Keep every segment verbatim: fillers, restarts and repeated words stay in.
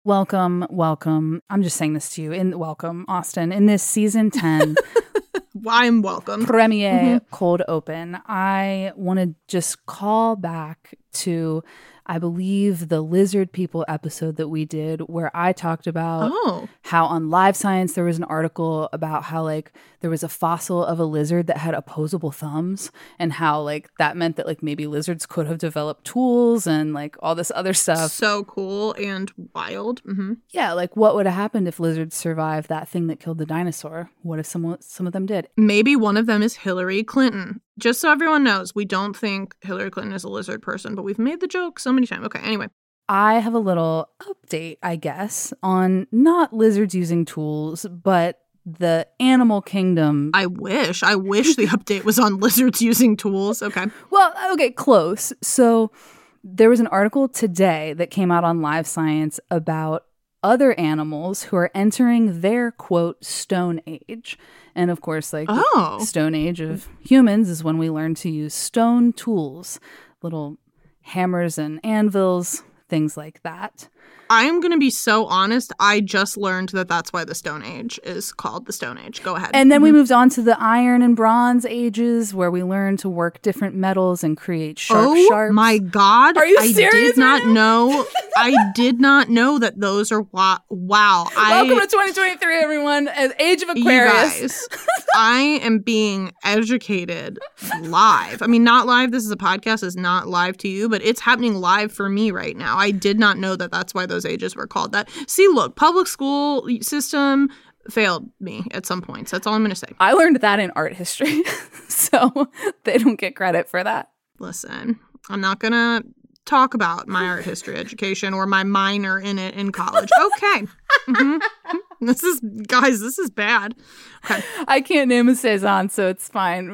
Welcome, welcome. I'm just saying this to you. In welcome, Austin. In this season ten, I'm welcome. Premiere Mm-hmm. cold open. I want to just call back to, I believe, the lizard people episode that we did where I talked about oh. how on Live Science there was an article about how like there was a fossil of a lizard that had opposable thumbs and how like that meant that like maybe lizards could have developed tools and like all this other stuff. So cool and wild. Mm-hmm. Yeah, like what would have happened if lizards survived that thing that killed the dinosaur? What if some some of them did? Maybe one of them is Hillary Clinton. Just so everyone knows, we don't think Hillary Clinton is a lizard person, but we've made the joke so many times. Okay, anyway. I have a little update, I guess, on not lizards using tools, but the animal kingdom. I wish. I wish the update was on lizards using tools. Okay. Well, okay, close. So there was an article today that came out on Live Science about other animals who are entering their, quote, stone age. And of course, like oh. the stone age of humans is when we learn to use stone tools, little hammers and anvils, things like that. I'm going to be so honest. I just learned that that's why the Stone Age is called the Stone Age. Go ahead. And then mm-hmm. we moved on to the Iron and Bronze ages where we learned to work different metals and create sharp oh, sharps. Oh my God. Are you I serious? I did not right know. I did not know that those are wa- wow. Welcome I, to twenty twenty-three, everyone. As Age of Aquarius. You guys, I am being educated live. I mean, not live. This is a podcast. It's not live to you, but it's happening live for me right now. I did not know that that's why those ages were called that. See, look, public school system failed me at some points. That's all I'm going to say. I learned that in art history, so they don't get credit for that. Listen, I'm not going to talk about my art history education or my minor in it in college. Okay. Mm-hmm. This is, guys, this is bad. Okay. I can't name a Cezanne, so it's fine.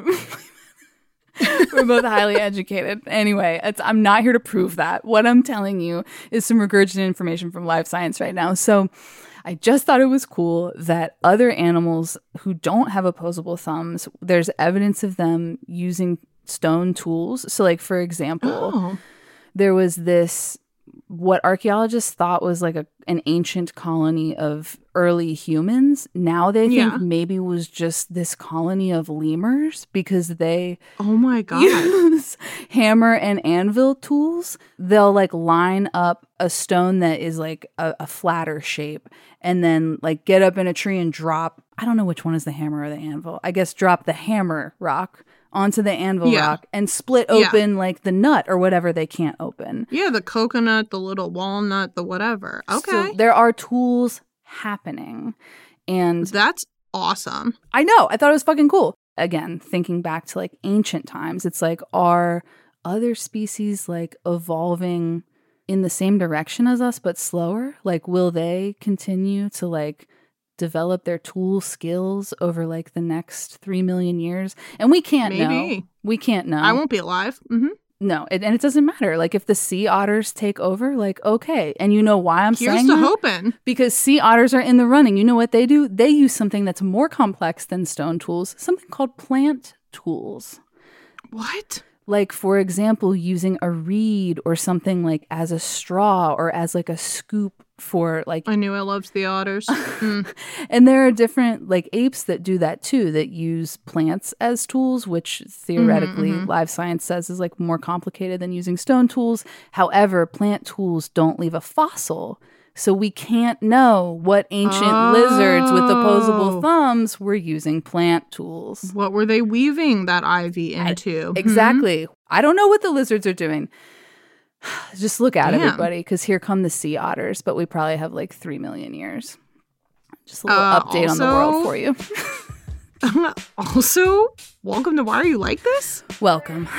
We're both highly educated. Anyway, it's, I'm not here to prove that. What I'm telling you is some regurgitated information from Live Science right now. So I just thought it was cool that other animals who don't have opposable thumbs, there's evidence of them using stone tools. So like, for example, oh. there was this, what archaeologists thought was like a, an ancient colony of early humans. Now they think yeah. maybe was just this colony of lemurs because they oh my God. use hammer and anvil tools. They'll like line up a stone that is like a, a flatter shape and then like get up in a tree and drop. I don't know which one is the hammer or the anvil. I guess drop the hammer rock onto the anvil yeah. rock and split open yeah. like the nut or whatever they can't open. Yeah, the coconut, the little walnut, the whatever. Okay. So there are tools happening. And that's awesome. I know. I thought it was fucking cool. Again, thinking back to like ancient times, it's like, are other species like evolving in the same direction as us but slower? Like, will they continue to like develop their tool skills over like the next three million years? And we can't Maybe. know. We can't know. I won't be alive. Mm-hmm. No, it, and it doesn't matter. Like if the sea otters take over, like, okay. And you know why I'm Here's saying to that? hoping. Because sea otters are in the running. You know what they do? They use something that's more complex than stone tools, something called plant tools. What? Like, for example, using a reed or something like as a straw or as like a scoop for like... I knew I loved the otters. Mm. And there are different like apes that do that too, that use plants as tools, which theoretically mm-hmm, mm-hmm. Live Science says is like more complicated than using stone tools. However, plant tools don't leave a fossil. So we can't know what ancient oh. lizards with opposable thumbs were using plant tools. What were they weaving that ivy into? I, exactly. Hmm? I don't know what the lizards are doing. Just look out, Damn. everybody, because here come the sea otters, but we probably have like three million years. Just a little uh, update also, on the world for you. Also, welcome to Why Are You Like This? Welcome.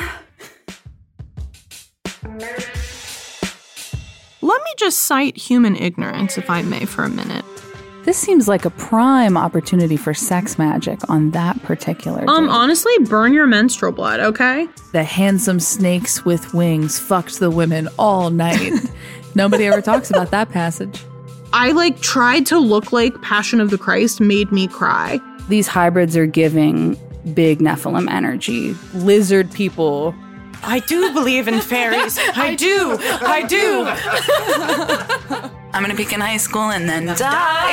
Let me just cite human ignorance, if I may, for a minute. This seems like a prime opportunity for sex magic on that particular day. Um, honestly, burn your menstrual blood, okay? The handsome snakes with wings fucked the women all night. Nobody ever talks about that passage. I, like, tried to look like Passion of the Christ made me cry. These hybrids are giving big Nephilim energy. Lizard people... I do believe in fairies. I do. I do. I'm going to peak in high school and then die.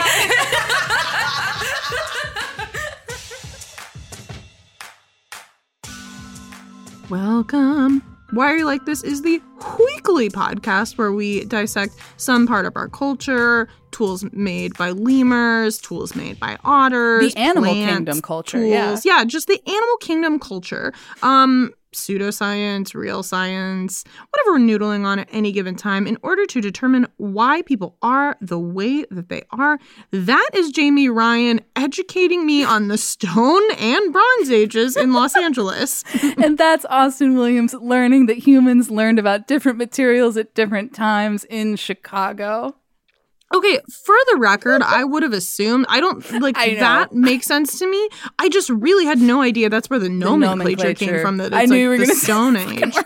Welcome. Why Are You Like This is the weekly podcast where we dissect some part of our culture, tools made by lemurs, tools made by otters, the animal plants, kingdom culture, tools. yeah. Yeah, just the animal kingdom culture. Um, pseudoscience, real science, whatever we're noodling on at any given time in order to determine why people are the way that they are. That is Jamie Ryan educating me on the Stone and Bronze Ages in Los Angeles. And that's Austin Williams learning that humans learned about different materials at different times in Chicago. Okay, for the record, I would have assumed, I don't, like, I know. that makes sense to me. I just really had no idea that's where the nomenclature, nomenclature. came from, that it's I knew like you were the gonna Stone say Age.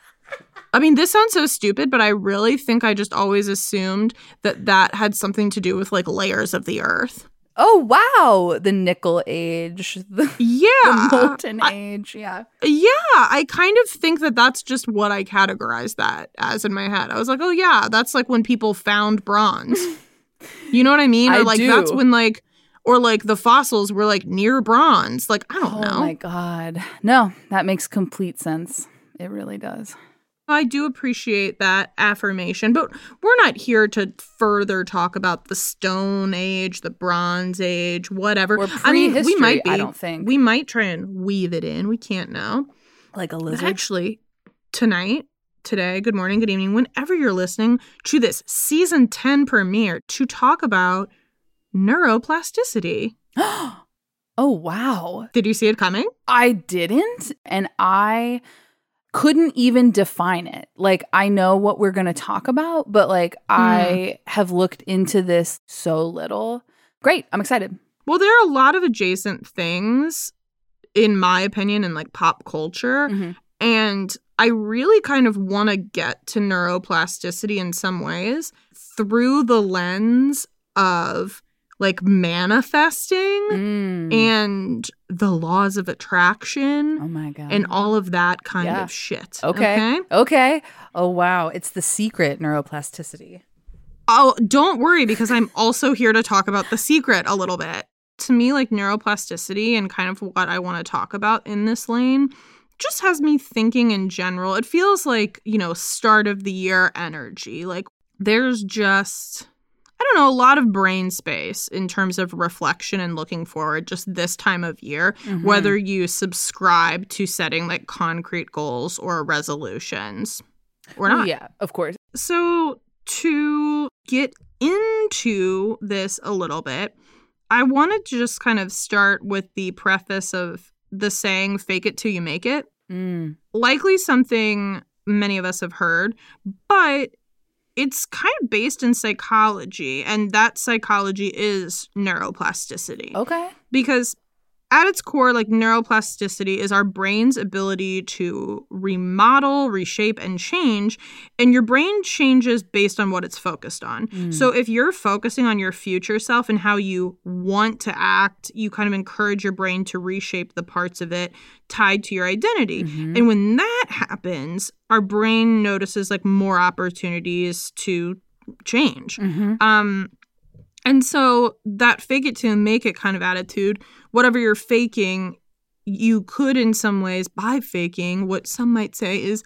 I mean, this sounds so stupid, but I really think I just always assumed that that had something to do with, like, layers of the earth. Oh, wow. The Nickel Age. The, Yeah. the Molten I, Age. Yeah. Yeah, I kind of think that that's just what I categorized that as in my head. I was like, oh, yeah, that's like when people found bronze. You know what I mean? Or I like do. that's when like, or like the fossils were like near bronze. Like, I don't oh know. Oh, my God. No, that makes complete sense. It really does. I do appreciate that affirmation, but we're not here to further talk about the Stone Age, the Bronze Age, whatever. Or I mean, we prehistory, might be. I don't think. We might try and weave it in. We can't know. Like a But lizard. actually, tonight, today, good morning, good evening, whenever you're listening to this season ten premiere to talk about neuroplasticity. Oh, wow. Did you see it coming? I didn't. And I couldn't even define it. Like, I know what we're going to talk about, but like, mm. I have looked into this so little. Great. I'm excited. Well, there are a lot of adjacent things, in my opinion, in like pop culture. Mm-hmm. And I really kind of want to get to neuroplasticity in some ways through the lens of like manifesting mm. and the laws of attraction. Oh my God. And all of that kind yeah. of shit. Okay. okay. Okay. Oh, wow. It's the secret neuroplasticity. Oh, don't worry, because I'm also here to talk about the secret a little bit. To me, like neuroplasticity and kind of what I want to talk about in this lane just has me thinking in general. It feels like, you know, start of the year energy. Like there's just, I don't know, a lot of brain space in terms of reflection and looking forward just this time of year, mm-hmm. whether you subscribe to setting like concrete goals or resolutions or not. Yeah, of course. So to get into this a little bit, I wanted to just kind of start with the preface of the saying, fake it till you make it. Mm. Likely something many of us have heard, but it's kind of based in psychology, and that psychology is neuroplasticity. Okay. Because at its core, like neuroplasticity is our brain's ability to remodel, reshape, and change. And your brain changes based on what it's focused on. Mm. So if you're focusing on your future self and how you want to act, you kind of encourage your brain to reshape the parts of it tied to your identity. Mm-hmm. And when that happens, our brain notices like more opportunities to change. Mm-hmm. Um, and so that fake it till make it kind of attitude, whatever you're faking, you could in some ways, by faking, what some might say is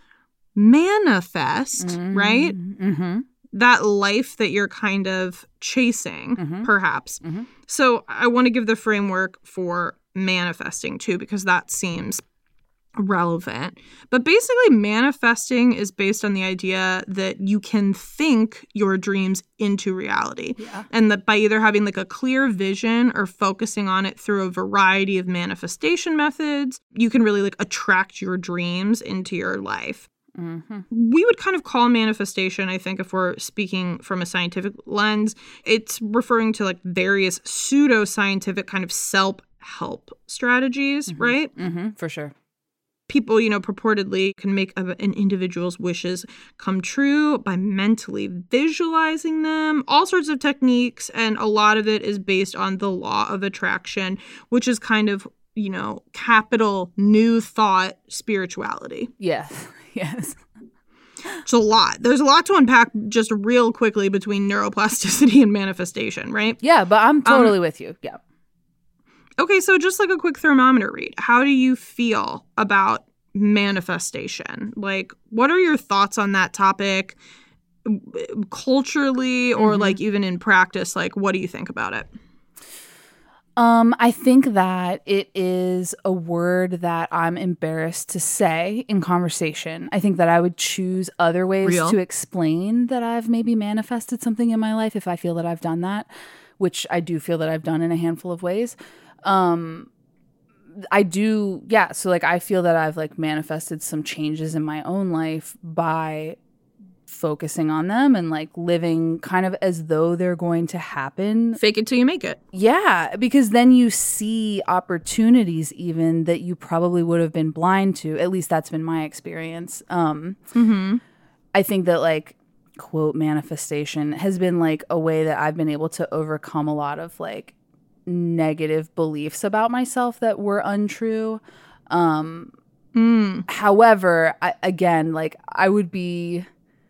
manifest, mm-hmm. right? Mm-hmm. That life that you're kind of chasing, mm-hmm. perhaps. Mm-hmm. So I want to give the framework for manifesting too, because that seems relevant. But basically, manifesting is based on the idea that you can think your dreams into reality. Yeah. And that by either having like a clear vision or focusing on it through a variety of manifestation methods, you can really like attract your dreams into your life. Mm-hmm. We would kind of call manifestation, I think, if we're speaking from a scientific lens, it's referring to like various pseudo-scientific kind of self-help strategies, mm-hmm. right? Mm-hmm, for sure. People, you know, purportedly can make a, an individual's wishes come true by mentally visualizing them, all sorts of techniques. And a lot of it is based on the law of attraction, which is kind of, you know, capital new thought spirituality. Yes, yes. It's a lot. There's a lot to unpack just real quickly between neuroplasticity and manifestation, right? Yeah, but I'm totally Um, with you. Yeah. Okay, so just like a quick thermometer read. How do you feel about manifestation? Like, what are your thoughts on that topic culturally or Mhm. like even in practice? Like, what do you think about it? Um, I think that it is a word that I'm embarrassed to say in conversation. I think that I would choose other ways Real. to explain that I've maybe manifested something in my life if I feel that I've done that, which I do feel that I've done in a handful of ways. Um, I do, yeah. So like, I feel that I've like manifested some changes in my own life by focusing on them and like living kind of as though they're going to happen. Fake it till you make it. Yeah, because then you see opportunities even that you probably would have been blind to. At least that's been my experience. Um, Mm-hmm. I think that like quote manifestation has been like a way that I've been able to overcome a lot of like negative beliefs about myself that were untrue. Um, Mm. however, I, again, like I would be.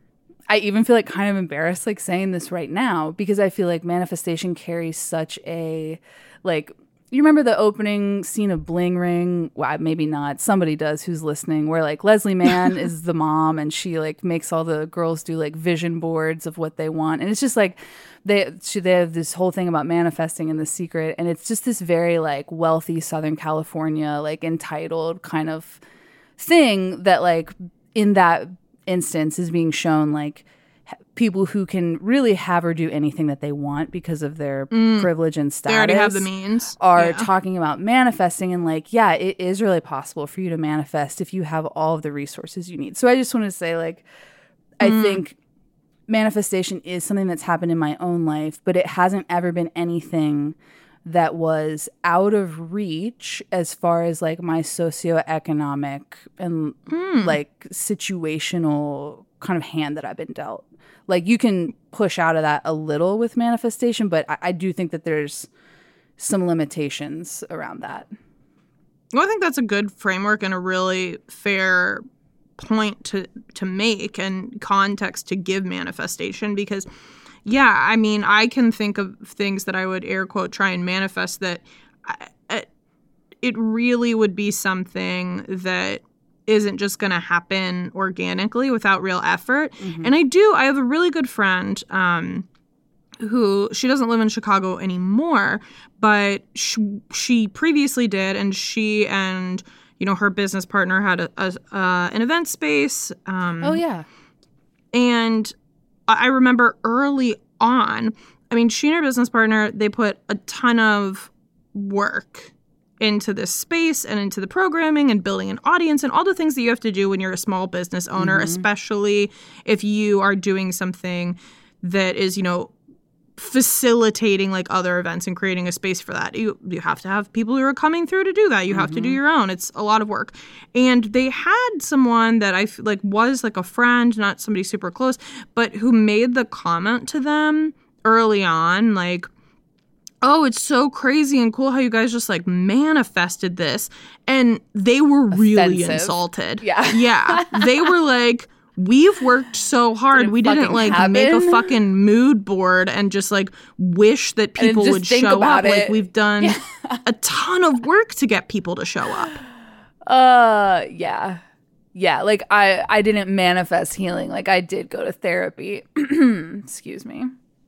I even feel like kind of embarrassed like saying this right now because I feel like manifestation carries such a like you remember the opening scene of Bling Ring? Well, maybe not. Somebody does who's listening where like Leslie Mann is the mom and she like makes all the girls do like vision boards of what they want. And it's just like they she, they have this whole thing about manifesting in The Secret and it's just this very like wealthy Southern California like entitled kind of thing that like in that instance is being shown like people who can really have or do anything that they want because of their Mm. privilege and status They already have the means. are Yeah. talking about manifesting and like, yeah, it is really possible for you to manifest if you have all of the resources you need. So I just want to say like, I Mm. think manifestation is something that's happened in my own life, but it hasn't ever been anything that was out of reach as far as like my socioeconomic and Mm. like situational kind of hand that I've been dealt. Like you can push out of that a little with manifestation, but I, I do think that there's some limitations around that. Well, I think that's a good framework and a really fair point to to make and context to give manifestation because yeah, I mean, I can think of things that I would air quote try and manifest that I, I, it really would be something that isn't just going to happen organically without real effort. Mm-hmm. And I do, I have a really good friend um, who, she doesn't live in Chicago anymore, but she, she previously did, and she and, you know, her business partner had a, a uh, an event space. Um, Oh, yeah. and I remember early on, I mean, she and her business partner, they put a ton of work into this space and into the programming and building an audience and all the things that you have to do when you're a small business owner, Mhm. especially if you are doing something that is, you know, facilitating like other events and creating a space for that. You you have to have people who are coming through to do that. You have to do Mhm. your own. It's a lot of work. And they had someone that I f- like was like a friend, not somebody super close, but who made the comment to them early on like, oh, it's so crazy and cool how you guys just like manifested this. And they were really Offensive. insulted. Yeah. Yeah. They were like, we've worked so hard. Did it We didn't fucking like happen? make a fucking mood board and just like wish that And people just would think show about up. Like it. we've done a ton of work to get people to show up. Uh, yeah. Yeah, like I, I didn't manifest healing. Like I did go to therapy. Excuse me.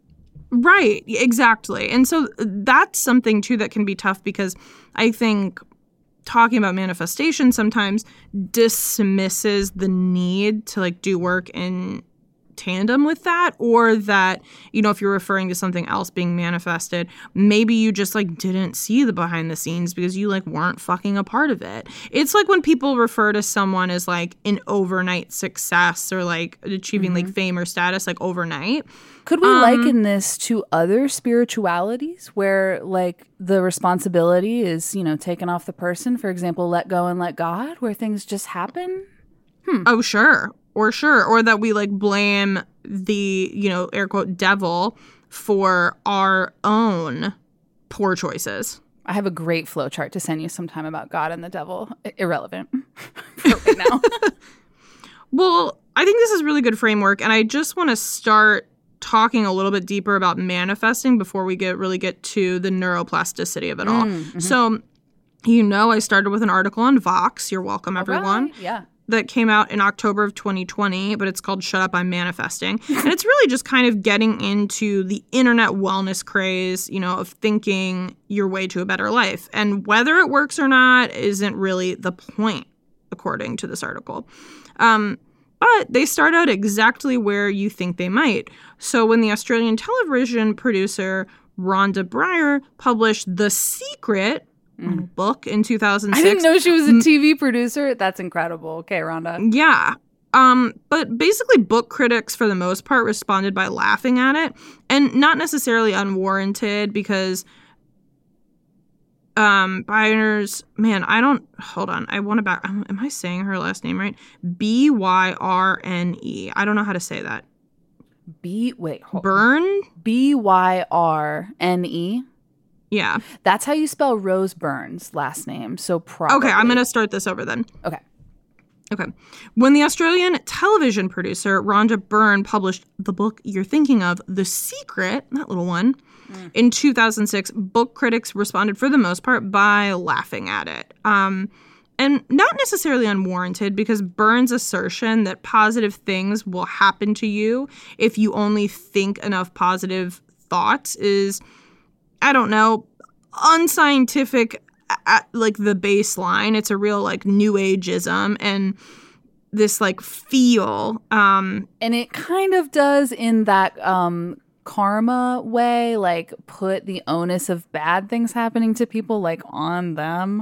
Right, exactly. And so that's something too that can be tough because I think talking about manifestation sometimes dismisses the need to like do work in tandem with that, or that, you know, if you're referring to something else being manifested, maybe you just like didn't see the behind the scenes because you like weren't fucking a part of it. It's like when people refer to someone as like an overnight success or like achieving Mm-hmm. like fame or status like overnight. Could we Um, liken this to other spiritualities where like the responsibility is, you know, taken off the person? For example, let go and let God, where things just happen? Oh, sure. Or sure. Or that we like blame the, you know, air quote devil for our own poor choices. I have a great flow chart to send you sometime about God and the devil. I- irrelevant for right now. Well, I think this is really good framework, and I just want to start talking a little bit deeper about manifesting before we get really get to the neuroplasticity of it all. Mm-hmm. So, you know, I started with an article on Vox. You're welcome, everyone. Right. Yeah. That came out in October of twenty twenty, but it's called Shut Up, I'm Manifesting. And it's really just kind of getting into the internet wellness craze, you know, of thinking your way to a better life. And whether it works or not isn't really the point, according to this article. Um, but they start out exactly where you think they might. So when the Australian television producer Rhonda Byrne published The Secret, Mm. book in two thousand six. I didn't know she was a T V producer. That's incredible. Okay, Rhonda. Yeah. Um, but basically book critics, for the most part, responded by laughing at it. And not necessarily unwarranted because um, Byrne's, man, I don't, hold on. I want to back, am I saying her last name right? B Y R N E. I don't know how to say that. B, wait. Hold Byrne? B Y R N E. Yeah. That's how you spell Rose Byrne's last name. So probably. Okay, I'm going to start this over then. Okay. Okay. When the Australian television producer Rhonda Byrne published the book you're thinking of, The Secret, that little one, mm. in two thousand six, book critics responded for the most part by laughing at it. Um, and not necessarily unwarranted, because Byrne's assertion that positive things will happen to you if you only think enough positive thoughts is, I don't know, unscientific at like the baseline. It's a real like new ageism and this like feel. Um, and it kind of does in that um, karma way, like put the onus of bad things happening to people like on them.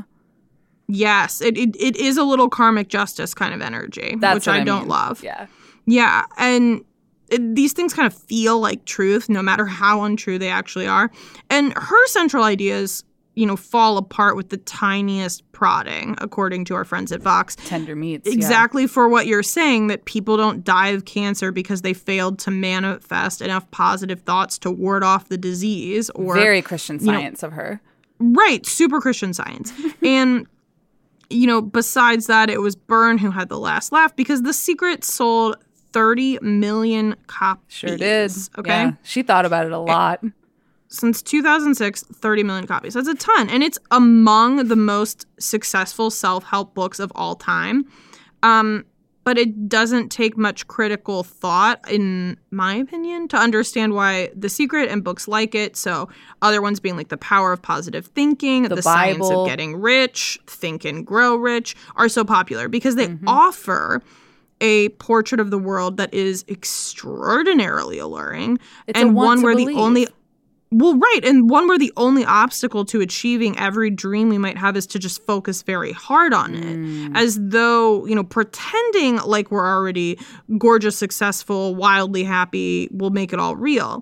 Yes, it it, it is a little karmic justice kind of energy, That's which I, I don't mean. love. Yeah. Yeah. And It, these things kind of feel like truth, no matter how untrue they actually are. And her central ideas, you know, fall apart with the tiniest prodding, according to our friends at Vox. Tender meats. Exactly yeah. For what you're saying, that people don't die of cancer because they failed to manifest enough positive thoughts to ward off the disease. Or very Christian science you know, of her. Right. Super Christian science. And, you know, besides that, it was Byrne who had the last laugh, because The Secret sold thirty million copies. Sure did. Okay. Yeah. She thought about it a lot. Since two thousand six, thirty million copies. That's a ton. And it's among the most successful self-help books of all time. Um, but it doesn't take much critical thought, in my opinion, to understand why The Secret and books like it, so other ones being like The Power of Positive Thinking, The, the Science of Getting Rich, Think and Grow Rich, are so popular because they mm-hmm. offer a portrait of the world that is extraordinarily alluring. It's and a want one to where believe. the only well right and one where the only obstacle to achieving every dream we might have is to just focus very hard on it, mm. as though, you know, pretending like we're already gorgeous, successful, wildly happy will make it all real.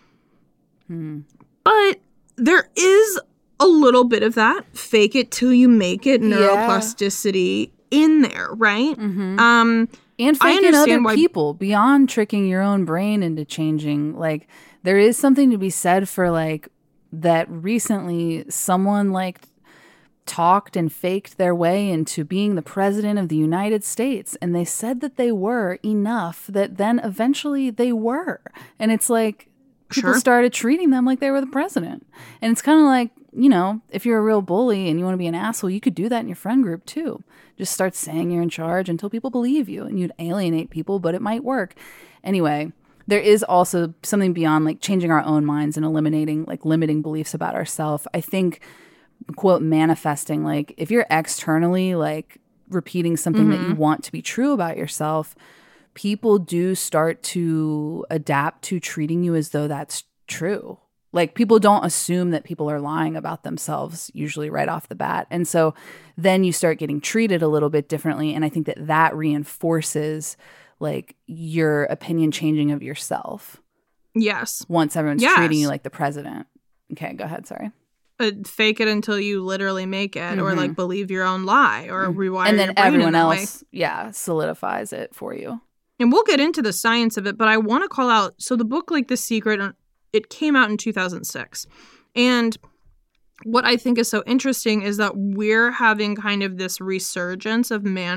Mm. But there is a little bit of that fake it till you make it neuroplasticity yeah. in there, right? Mm-hmm. Um, and faking other why- people beyond tricking your own brain into changing. Like, there is something to be said for, like, that recently someone, like, talked and faked their way into being the president of the United States. And they said that they were enough that then eventually they were. And it's like, people sure. started treating them like they were the president. And it's kind of like, you know, if you're a real bully and you want to be an asshole, you could do that in your friend group too. Just start saying you're in charge until people believe you, and you'd alienate people, but it might work. Anyway, there is also something beyond like changing our own minds and eliminating like limiting beliefs about ourselves. I think, quote, manifesting, like if you're externally like repeating something mm-hmm. that you want to be true about yourself, people do start to adapt to treating you as though that's true. Like, people don't assume that people are lying about themselves usually right off the bat. And so then you start getting treated a little bit differently. And I think that that reinforces like your opinion changing of yourself. Yes. Once everyone's yes. treating you like the president. Okay, go ahead. Sorry. Uh, fake it until you literally make it, mm-hmm. or like believe your own lie, or mm-hmm. rewire and then your brain everyone in that else, way. yeah, solidifies it for you. And we'll get into the science of it, but I want to call out. So the book, like The Secret, it came out in two thousand six, and what I think is so interesting is that we're having kind of this resurgence of mana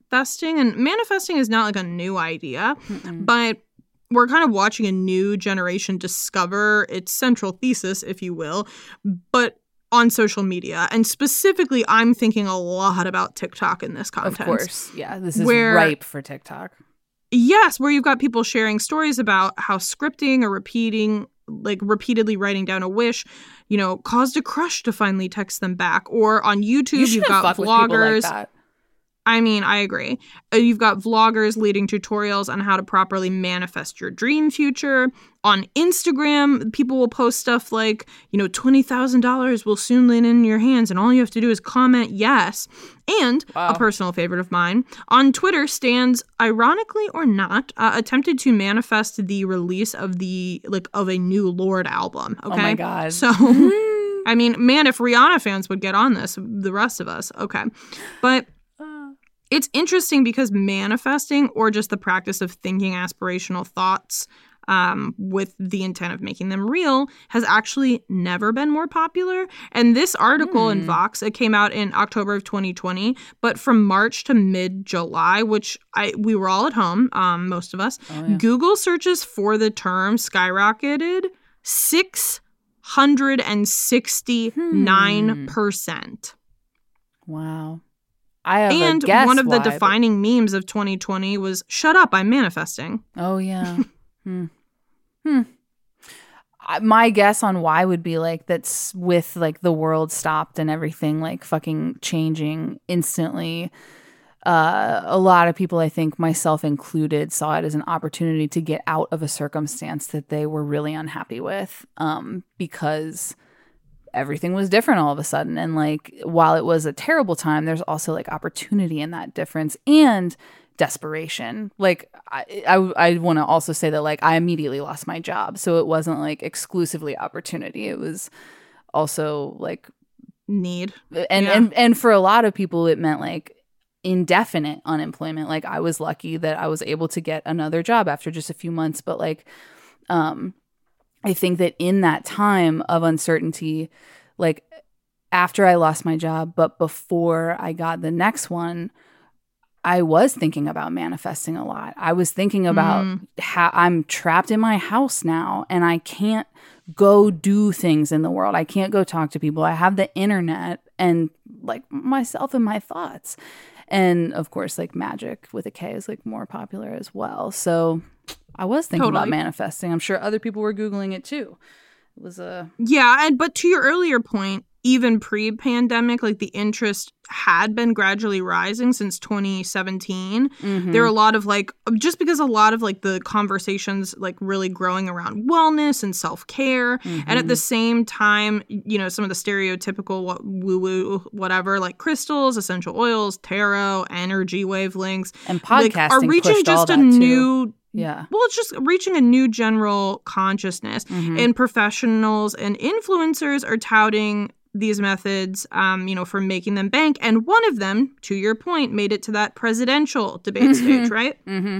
manifesting, and manifesting is not like a new idea, Mm-mm. but we're kind of watching a new generation discover its central thesis, if you will, but on social media. And specifically, I'm thinking a lot about TikTok in this content. Of course. Yeah, this is Where- ripe for TikTok. Yes, where you've got people sharing stories about how scripting or repeating, like repeatedly writing down a wish, you know, caused a crush to finally text them back. Or on YouTube, You you've shouldn't got fuck with people vloggers. like that. I mean, I agree. Uh, You've got vloggers leading tutorials on how to properly manifest your dream future. On Instagram, people will post stuff like, you know, twenty thousand dollars will soon land in your hands, and all you have to do is comment yes. And Wow. a personal favorite of mine, on Twitter, stands, ironically or not, uh, attempted to manifest the release of the, like, of a new Lorde album. Okay? Oh my God. So, I mean, man, if Rihanna fans would get on this, the rest of us, okay. But it's interesting because manifesting, or just the practice of thinking aspirational thoughts um, with the intent of making them real, has actually never been more popular. And this article in Hmm. Vox, it came out in October of twenty twenty, but from March to mid-July, which I we were all at home, um, most of us, Oh, yeah. Google searches for the term skyrocketed six hundred sixty-nine percent. Wow. I have And a guess one of the why, but- defining memes of twenty twenty was, shut up, I'm manifesting. Oh, yeah. hmm. Hmm. I- My guess on why would be like that's with like the world stopped and everything like fucking changing instantly. Uh, a lot of people, I think myself included, saw it as an opportunity to get out of a circumstance that they were really unhappy with, um, because everything was different all of a sudden. And like, while it was a terrible time, there's also like opportunity in that difference and desperation. Like, I I, I want to also say that like I immediately lost my job, so it wasn't like exclusively opportunity. It was also like Need. and Yeah. and and for a lot of people, it meant like indefinite unemployment. Like I was lucky that I was able to get another job after just a few months, but like, um, I think that in that time of uncertainty, like after I lost my job, but before I got the next one, I was thinking about manifesting a lot. I was thinking about Mm. how I'm trapped in my house now and I can't go do things in the world. I can't go talk to people. I have the internet and like myself and my thoughts. And of course, like magic with a K is like more popular as well. So I was thinking about Totally. manifesting. I'm sure other people were Googling it too. It was a Yeah, and but to your earlier point, even pre-pandemic, like the interest had been gradually rising since twenty seventeen. mhm. There are a lot of like, just because a lot of like the conversations like really growing around wellness and self-care. And at the Mhm. same time, you know, some of the stereotypical what, woo-woo, whatever, like crystals, essential oils, tarot, energy wavelengths, and like, podcasting are reaching pushed all just a that too. new, Yeah. well, it's just reaching a new general consciousness. Mhm. And professionals and influencers are touting these methods, um, you know, for making them bank. And one of them, to your point, made it to that presidential debate stage, right? Mm-hmm.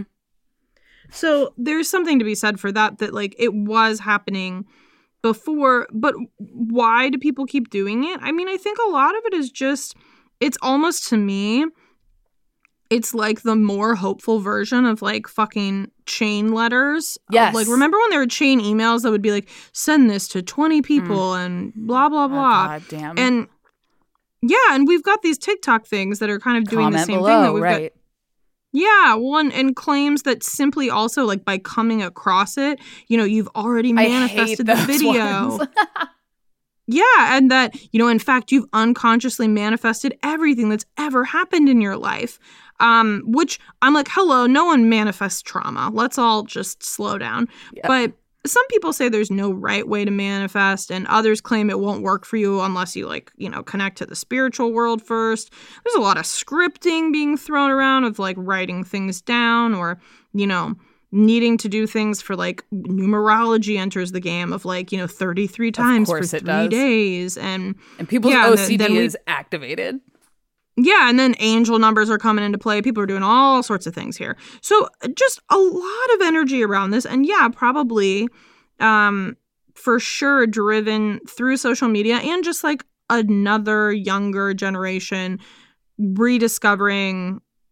So there's something to be said for that, that like it was happening before, but why do people keep doing it? I mean, I think a lot of it is just, it's almost to me, it's like the more hopeful version of like fucking chain letters. Yes. Like, remember when there were chain emails that would be like, send this to twenty people and blah, blah, blah. Oh, God damn. And yeah, and we've got these TikTok things that are kind of doing comment the same below, thing that we've got. right? Yeah, one and claims that simply also like by coming across it, you know, you've already I hate manifested the those video. ones. Yeah, and that, you know, in fact, you've unconsciously manifested everything that's ever happened in your life. Um, which I'm like, hello, no one manifests trauma. Let's all just slow down. Yep. But some people say there's no right way to manifest, and others claim it won't work for you unless you, like, you know, connect to the spiritual world first. There's a lot of scripting being thrown around of, like, writing things down or, you know, needing to do things for, like, numerology enters the game of, like, you know, thirty-three times for course it three does. days. And And people's Yeah, and O then- C D then we- is activated. yeah, and then angel numbers are coming into play. People are doing all sorts of things here. So just a lot of energy around this. And yeah, probably um, for sure driven through social media and just, like, another younger generation rediscovering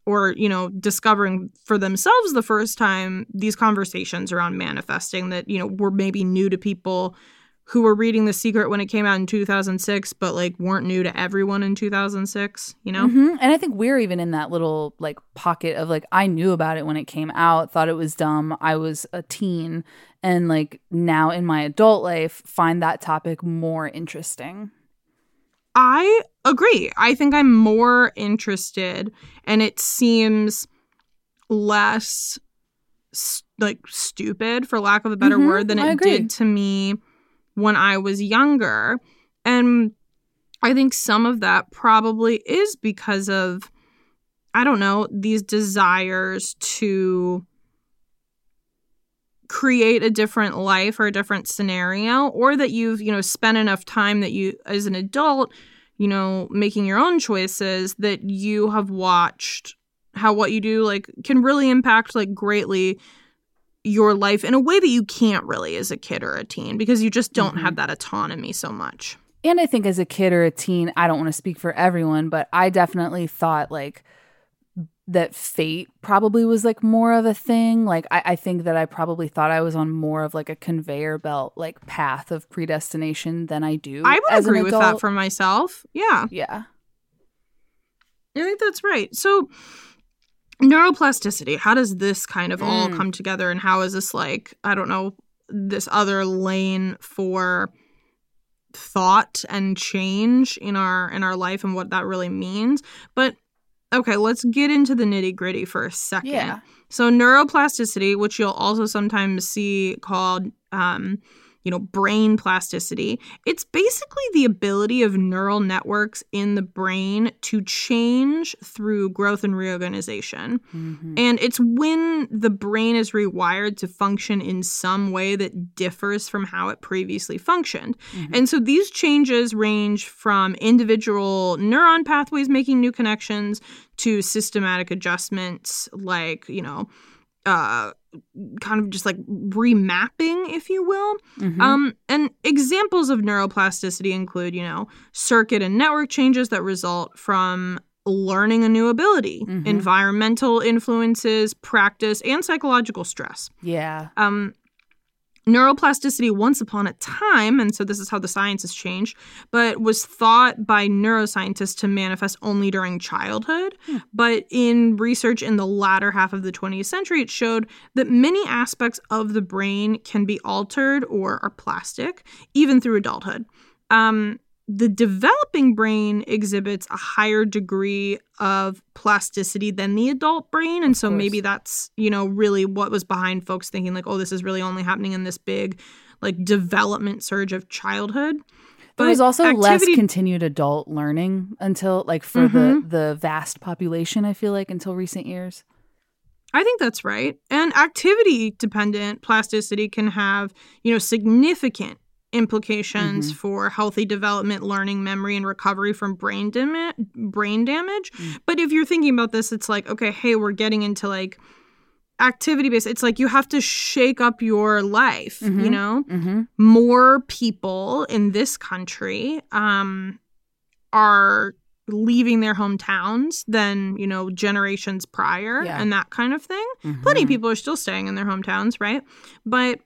or, you know, discovering for themselves the first time these conversations around manifesting that, you know, were maybe new to people who were reading The Secret when it came out in two thousand six, but like weren't new to everyone in two thousand six, you know? Mm-hmm. And I think we're even in that little like pocket of like, I knew about it when it came out, thought it was dumb. I was a teen, and like now in my adult life, find that topic more interesting. I agree. I think I'm more interested, and it seems less st- like stupid, for lack of a better Mm-hmm, word, than I it agree. did to me when I was younger. And I think some of that probably is because of, I don't know, these desires to create a different life or a different scenario, or that you've, you know, spent enough time that you, as an adult, you know, making your own choices, that you have watched how what you do, like, can really impact, like, greatly your life in a way that you can't really as a kid or a teen, because you just don't Mm-hmm. have that autonomy so much. And I think as a kid or a teen, I don't want to speak for everyone, but I definitely thought like that fate probably was like more of a thing. Like I, I think that I probably thought I was on more of like a conveyor belt like path of predestination than I do. I would as agree an with adult. that for myself. Yeah, Yeah. I think that's right. So neuroplasticity, how does this kind of all Mm. come together, and how is this like, I don't know, this other lane for thought and change in our in our life and what that really means? But okay, let's get into the nitty-gritty for a second. Yeah. So neuroplasticity, which you'll also sometimes see called um you know, brain plasticity. It's basically the ability of neural networks in the brain to change through growth and reorganization. Mm-hmm. And it's when the brain is rewired to function in some way that differs from how it previously functioned. Mm-hmm. And so these changes range from individual neuron pathways making new connections to systematic adjustments like, you know, uh, kind of just like remapping, if you will. Mm-hmm. Um, and examples of neuroplasticity include, you know, circuit and network changes that result from learning a new ability, Mhm. environmental influences, practice, and psychological stress. Yeah. Um, neuroplasticity once upon a time, and so this is how the science has changed, but was thought by neuroscientists to manifest only during childhood. Hmm. But in research in the latter half of the twentieth century, it showed that many aspects of the brain can be altered or are plastic, even through adulthood. Um, the developing brain exhibits a higher degree of plasticity than the adult brain. And so course. maybe that's, you know, really what was behind folks thinking like, oh, this is really only happening in this big, like, development surge of childhood. There was But also less activity- continued adult learning until like for Mhm. the, the vast population, I feel like, until recent years. I think that's right. And activity-dependent plasticity can have, you know, significant implications Mhm. for healthy development, learning, memory, and recovery from brain dam- brain damage. Mm. But if you're thinking about this, it's like, okay, hey, we're getting into like activity-based. It's like you have to shake up your life, you Mhm. know? Mm-hmm. More people in this country um, are leaving their hometowns than, you know, generations prior Yeah. and that kind of thing. Mm-hmm. Plenty of people are still staying in their hometowns, right? But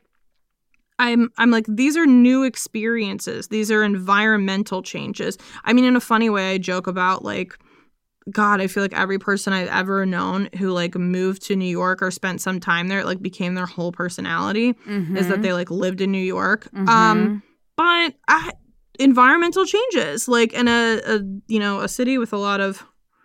I'm I'm like, these are new experiences. These are environmental changes. I mean, in a funny way, I joke about like, God, I feel like every person I've ever known who like moved to New York or spent some time there, it like became their whole personality Mm-hmm. is that they like lived in New York. Mhm. Um, but I, environmental changes, like in a, a you know a city with a lot of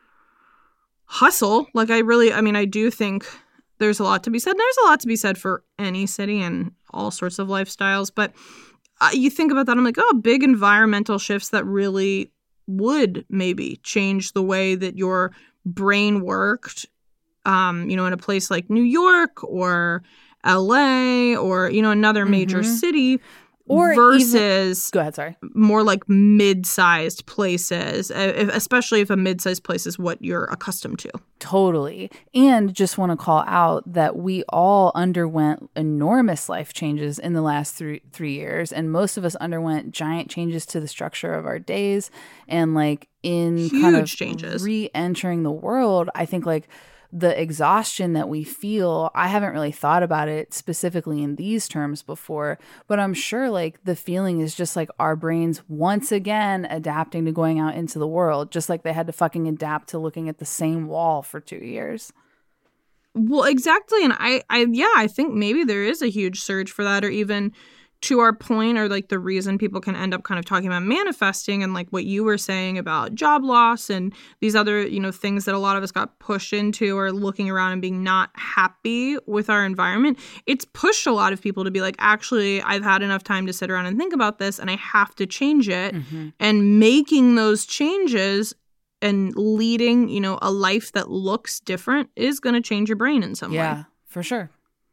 hustle. Like I really, I mean, I do think there's a lot to be said. There's a lot to be said for any city and all sorts of lifestyles. But uh, you think about that, I'm like, oh, big environmental shifts that really would maybe change the way that your brain worked. Um, you know, in a place like New York or L A or, you know, another major Mhm. city. Or versus even, go ahead, sorry. more like mid-sized places, especially if a mid-sized place is what you're accustomed to. Totally. And just want to call out that we all underwent enormous life changes in the last three three years. And most of us underwent giant changes to the structure of our days. And like in Huge kind of changes. re-entering the world, I think like the exhaustion that we feel, I haven't really thought about it specifically in these terms before, but I'm sure like the feeling is just like our brains once again adapting to going out into the world, just like they had to fucking adapt to looking at the same wall for two years. Well, exactly. And I, I, yeah, I think maybe there is a huge surge for that, or even to our point, or like the reason people can end up kind of talking about manifesting and like what you were saying about job loss and these other, you know, things that a lot of us got pushed into, or looking around and being not happy with our environment. It's pushed a lot of people to be like, actually, I've had enough time to sit around and think about this and I have to change it. Mm-hmm. And making those changes and leading, you know, a life that looks different is going to change your brain in some yeah, way. Yeah, for sure.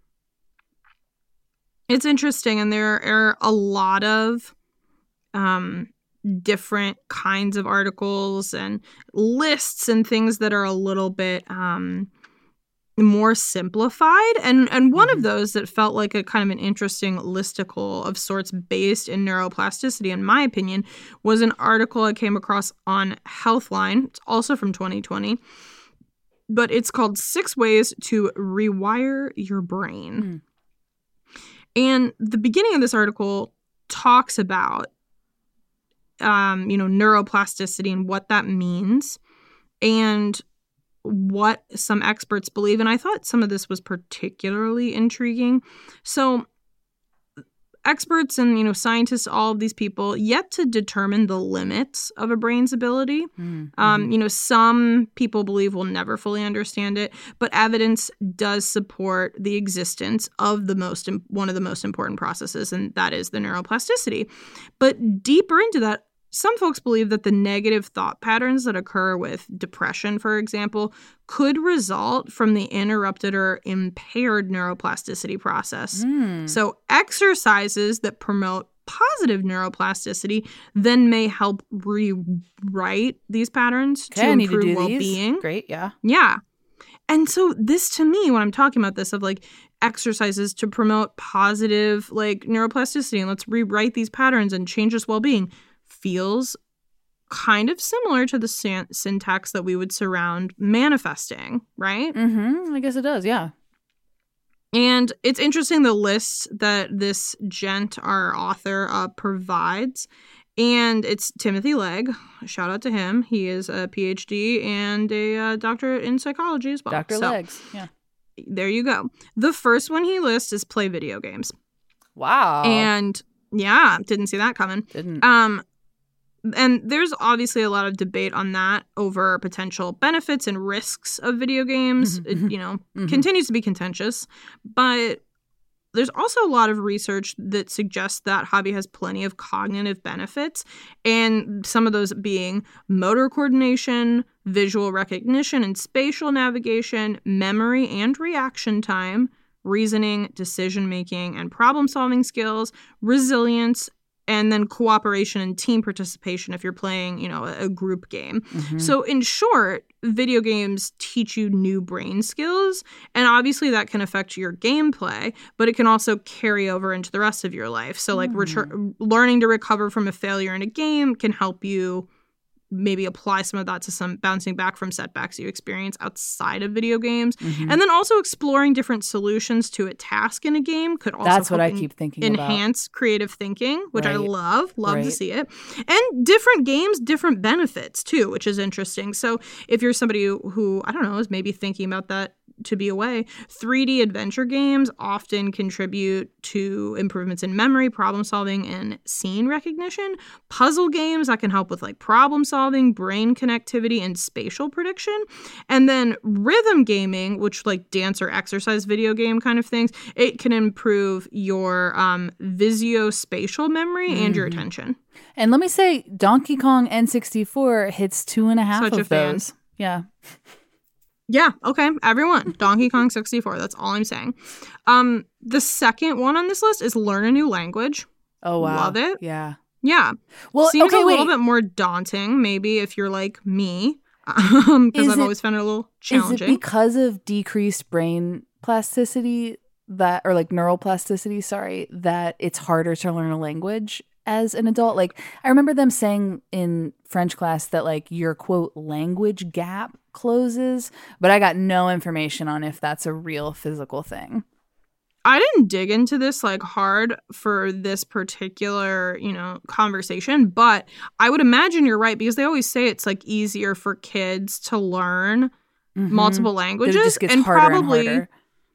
It's interesting, and there are a lot of um, different kinds of articles and lists and things that are a little bit um, more simplified. And and one mm-hmm. of those that felt like a kind of an interesting listicle of sorts based in neuroplasticity, in my opinion, was an article I came across on Healthline. It's also from twenty twenty. But it's called Six Ways to Rewire Your Brain. Mm. And the beginning of this article talks about, um, you know, neuroplasticity and what that means and what some experts believe. And I thought some of this was particularly intriguing. So experts and, you know, scientists, all of these people, yet to determine the limits of a brain's ability. Mm-hmm. Um, you know, some people believe we'll never fully understand it, but evidence does support the existence of the most one of the most important processes, and that is the neuroplasticity. But deeper into that, some folks believe that the negative thought patterns that occur with depression, for example, could result from the interrupted or impaired neuroplasticity process. Mm. So exercises that promote positive neuroplasticity then may help rewrite these patterns okay, to improve to well-being. These. Great, yeah. Yeah. And so this, to me, when I'm talking about this, of like exercises to promote positive like neuroplasticity, and let's rewrite these patterns and change this well-being, feels kind of similar to the san- syntax that we would surround manifesting, right? Mm-hmm. I guess it does, yeah. And it's interesting the list that this gent, our author, uh, provides. And it's Timothy Legg. Shout out to him. He is a P H D and a uh, doctorate in psychology as well. Doctor So, Leggs, yeah. There you go. The first one he lists is play video games. Wow. And yeah, didn't see that coming. Didn't. Um, And there's obviously a lot of debate on that over potential benefits and risks of video games. It, you know, mm-hmm. continues to be contentious. But there's also a lot of research that suggests that hobby has plenty of cognitive benefits. And some of those being motor coordination, visual recognition and spatial navigation, memory and reaction time, reasoning, decision-making, and problem-solving skills, resilience, and then cooperation and team participation if you're playing, you know, a, a group game. Mm-hmm. So in short, video games teach you new brain skills, and obviously that can affect your gameplay, but it can also carry over into the rest of your life. So like mm. retur- learning to recover from a failure in a game can help you maybe apply some of that to some bouncing back from setbacks you experience outside of video games. Mm-hmm. And then also exploring different solutions to a task in a game could also That's what I en- keep thinking enhance about. creative thinking, which right. I love, love right. to see it. And different games, different benefits too, which is interesting. So if you're somebody who, who I don't know, is maybe thinking about that to be away, three D adventure games often contribute to improvements in memory, problem solving, and scene recognition. Puzzle games that can help with like problem solving, brain connectivity, and spatial prediction. And then rhythm gaming, which like dance or exercise video game kind of things, it can improve your um, visuospatial memory mm-hmm. and your attention. And let me say, Donkey Kong N sixty-four hits two and a half Such of a fan. those. Yeah. Yeah, okay, everyone. Donkey Kong sixty-four, that's all I'm saying. Um, the second one on this list is learn a new language. Oh, wow. Love it. Yeah. Yeah. Well, Seems okay, a little wait. bit more daunting, maybe, if you're like me, because Is I've it- always found it a little Is challenging. it because of decreased brain plasticity that, or like neuroplasticity, sorry, that it's harder to learn a language as an adult? Like, I remember them saying in French class that like your quote language gap closes, but I got no information on if that's a real physical thing. I didn't dig into this like hard for this particular, you know, conversation, but I would imagine you're right because they always say it's like easier for kids to learn Mm-hmm. multiple That languages, it just gets and harder probably and harder.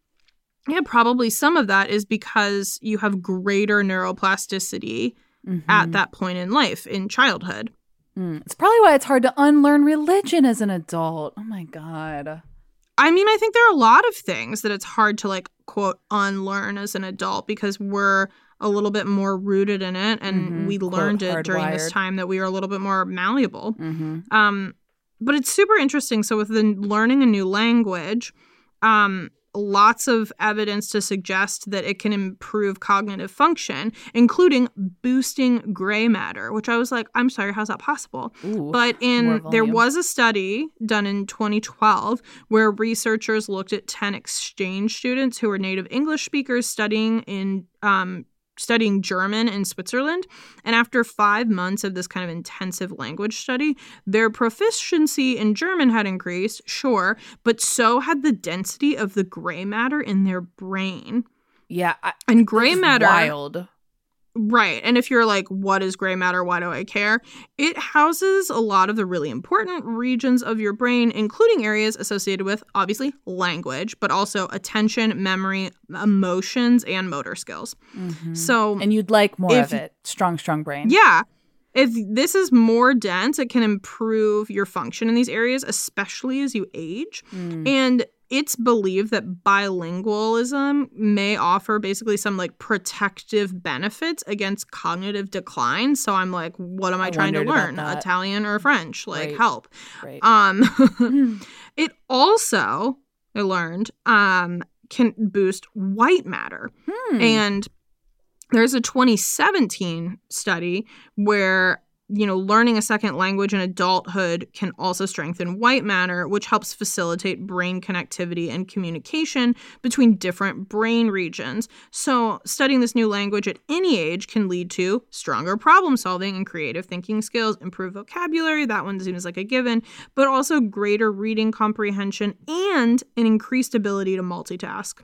yeah, probably some of that is because you have greater neuroplasticity Mm-hmm. at that point in life, in childhood. Mm. It's probably why it's hard to unlearn religion as an adult. Oh my God. I mean, I think there are a lot of things that it's hard to like quote unlearn as an adult because we're a little bit more rooted in it, and Mhm. we Quote, learned it during this hardwired. time that we were a little bit more malleable. Mm-hmm. Um, but it's super interesting. So with the learning a new language, um, lots of evidence to suggest that it can improve cognitive function, including boosting gray matter, which I was like, I'm sorry, how's that possible? Ooh, But more in there volume. was a study done in twenty twelve where researchers looked at ten exchange students who were native English speakers studying in um, studying German in Switzerland. And after five months of this kind of intensive language study, their proficiency in German had increased, sure, but so had the density of the gray matter in their brain. Yeah. I, And gray this is matter, wild. right. And if you're like, what is gray matter? Why do I care? It houses a lot of the really important regions of your brain, including areas associated with, obviously, language, but also attention, memory, emotions, and motor skills. Mhm. So, And you'd like more if- of it. Strong, strong brain. yeah. If this is more dense, it can improve your function in these areas, especially as you age. Mm. And it's believed that bilingualism may offer basically some like protective benefits against cognitive decline. So I'm like, what am I, I trying to wondered about learn? that. Italian or French? Like, Right. help. Right. Um, Mm. it also, I learned, um, can boost white matter. Hmm. And there's a twenty seventeen study where, you know, learning a second language in adulthood can also strengthen white matter, which helps facilitate brain connectivity and communication between different brain regions. So studying this new language at any age can lead to stronger problem solving and creative thinking skills, improved vocabulary, that one seems like a given, but also greater reading comprehension and an increased ability to multitask.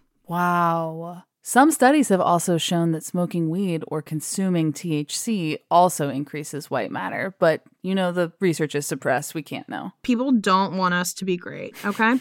Wow. Some studies have also shown that smoking weed or consuming T H C also increases white matter, but you know, the research is suppressed. We can't know. People don't want us to be great, okay?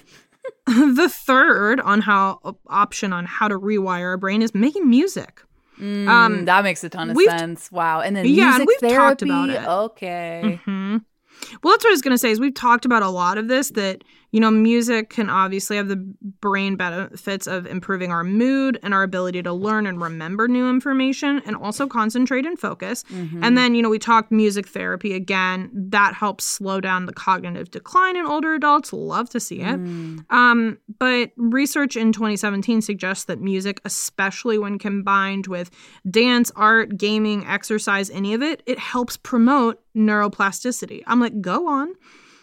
The third on how option on how to rewire our brain is making music. Mm, Um, that makes a ton of we've- sense. Wow. And then Yeah, and music we've therapy. talked about it. Okay. hmm Well, that's what I was going to say is we've talked about a lot of this, that, you know, music can obviously have the brain benefits of improving our mood and our ability to learn and remember new information and also concentrate and focus. Mhm. And then, you know, we talked music therapy again. That helps slow down the cognitive decline in older adults. Love to see it. Mm. Um, but research in twenty seventeen suggests that music, especially when combined with dance, art, gaming, exercise, any of it, it helps promote neuroplasticity. I'm like, go on.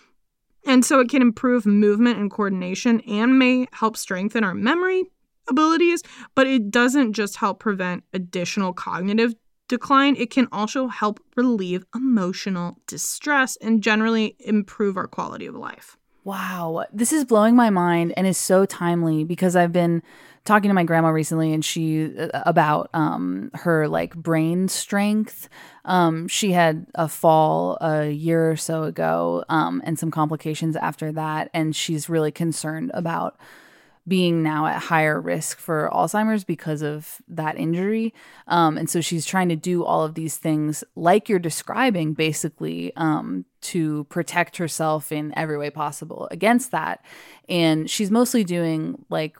And so it can improve movement and coordination and may help strengthen our memory abilities, but it doesn't just help prevent additional cognitive decline. It can also help relieve emotional distress and generally improve our quality of life. Wow. This is blowing my mind and is so timely because I've been talking to my grandma recently and she about um her like brain strength. Um she had a fall a year or so ago um and some complications after that, and she's really concerned about being now at higher risk for Alzheimer's because of that injury. Um, and so she's trying to do all of these things like you're describing, basically, um, to protect herself in every way possible against that. And she's mostly doing like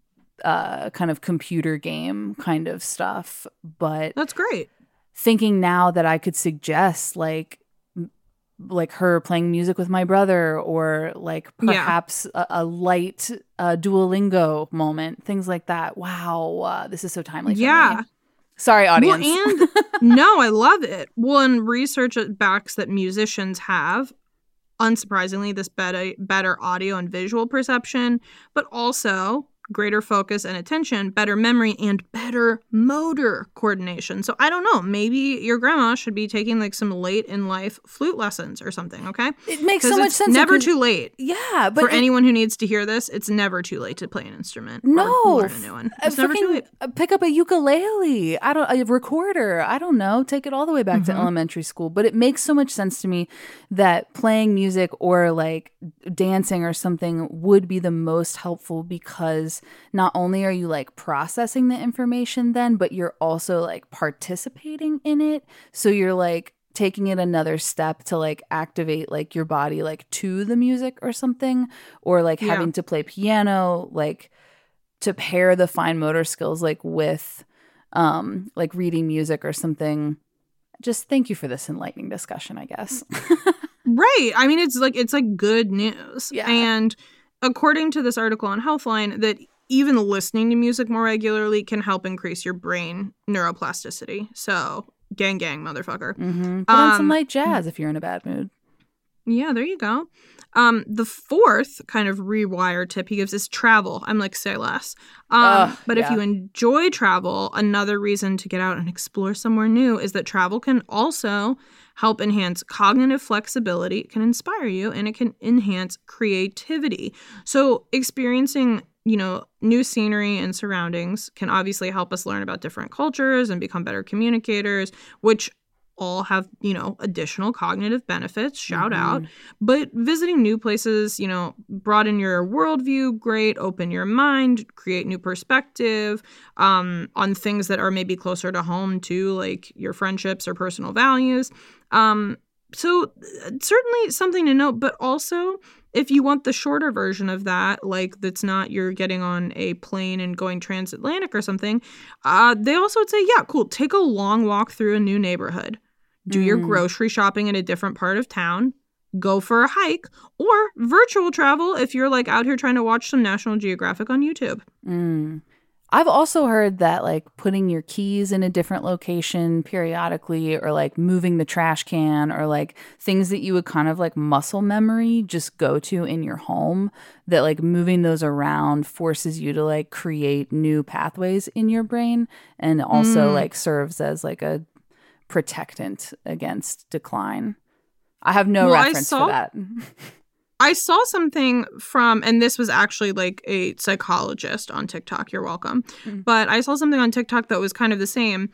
uh, kind of computer game kind of stuff. But That's great. thinking now that I could suggest like, like her playing music with my brother, or like Yeah. perhaps a, a light uh, Duolingo moment, things like that. Wow, uh, this is so timely for Yeah. me. Sorry, audience. Well, and no, I love it. Well, and research backs that musicians have, unsurprisingly, this better, better audio and visual perception, but also greater focus and attention, better memory, and better motor coordination. So I don't know, maybe your grandma should be taking like some late in life flute lessons or something, okay? It makes so much it's sense. never too late. Yeah, but for it, anyone who needs to hear this, it's never too late to play an instrument. No, or learn a new one. It's never too late. Pick up a ukulele. I don't a recorder. I don't know. Take it all the way back mm-hmm. to elementary school. But it makes so much sense to me that playing music or like dancing or something would be the most helpful, because not only are you like processing the information then, but you're also like participating in it. So you're like taking it another step to like activate like your body like to the music or something, or like yeah. having to play piano, like to pair the fine motor skills like with um like reading music or something. Just thank you for this enlightening discussion, I guess. Right. I mean, it's like it's like good news. Yeah. And according to this article on Healthline, that even listening to music more regularly can help increase your brain neuroplasticity. So, gang, gang, motherfucker. Mm-hmm. Put on um, some light jazz if you're in a bad mood. Yeah, there you go. Um, the fourth kind of rewire tip he gives is travel. I'm like, say less. Um, uh, but yeah. if you enjoy travel, another reason to get out and explore somewhere new is that travel can also help enhance cognitive flexibility. It can inspire you, and it can enhance creativity. So experiencing, you know, new scenery and surroundings can obviously help us learn about different cultures and become better communicators, which all have, you know, additional cognitive benefits, shout mm-hmm. out. But visiting new places, you know, broaden your worldview, great, open your mind, create new perspective um, on things that are maybe closer to home too, like your friendships or personal values. Um, so certainly something to note, but also if you want the shorter version of that, like that's not you're getting on a plane and going transatlantic or something, uh, they also would say, yeah, cool, take a long walk through a new neighborhood. Do your grocery shopping in a different part of town, go for a hike, or virtual travel if you're like out here trying to watch some National Geographic on YouTube. Mm. I've also heard that like putting your keys in a different location periodically, or like moving the trash can, or like things that you would kind of like muscle memory just go to in your home, that like moving those around forces you to like create new pathways in your brain, and also mm. like serves as like a protectant against decline. I have no well, reference saw, for that. I saw something from, and this was actually like a psychologist on TikTok. You're welcome. Mm-hmm. But I saw something on TikTok that was kind of the same.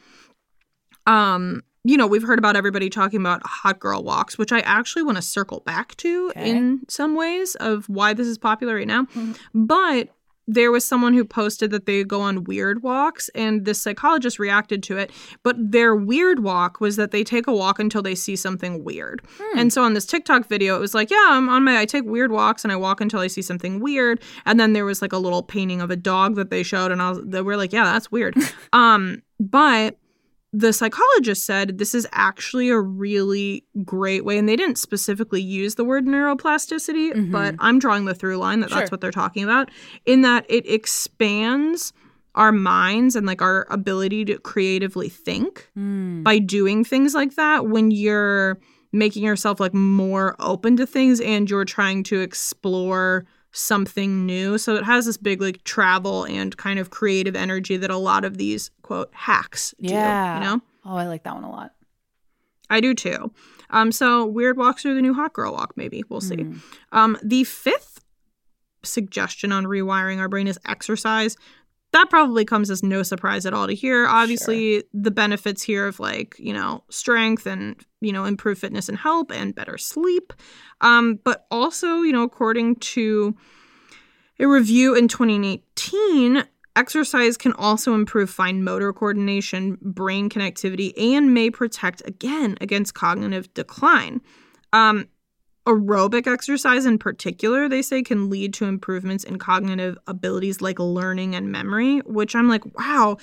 Um, you know, we've heard about everybody talking about hot girl walks, which I actually want to circle back to okay. in some ways of why this is popular right now. Mm-hmm. But there was someone who posted that they go on weird walks, and this psychologist reacted to it. But their weird walk was that they take a walk until they see something weird. Hmm. And so on this TikTok video, it was like, yeah, I'm on my, I take weird walks and I walk until I see something weird. And then there was like a little painting of a dog that they showed, and I was, they were like, yeah, that's weird. um, but the psychologist said this is actually a really great way, and they didn't specifically use the word neuroplasticity, mm-hmm. but I'm drawing the through line that sure. that's what they're talking about, in that it expands our minds and like our ability to creatively think mm. by doing things like that when you're making yourself like more open to things and you're trying to explore something new. So it has this big like travel and kind of creative energy that a lot of these quote hacks do, yeah. you know? Oh, I like that one a lot. I do too. Um, so weird walks are the new hot girl walk, maybe. We'll see. Mm. Um, the fifth suggestion on rewiring our brain is exercise. That probably comes as no surprise at all to hear. Obviously, sure. the benefits here of like, you know, strength and, you know, improved fitness and health and better sleep. Um, but also, you know, according to a review in twenty eighteen, exercise can also improve fine motor coordination, brain connectivity, and may protect, again, against cognitive decline. Um, Aerobic exercise in particular, they say, can lead to improvements in cognitive abilities like learning and memory, which I'm like, wow.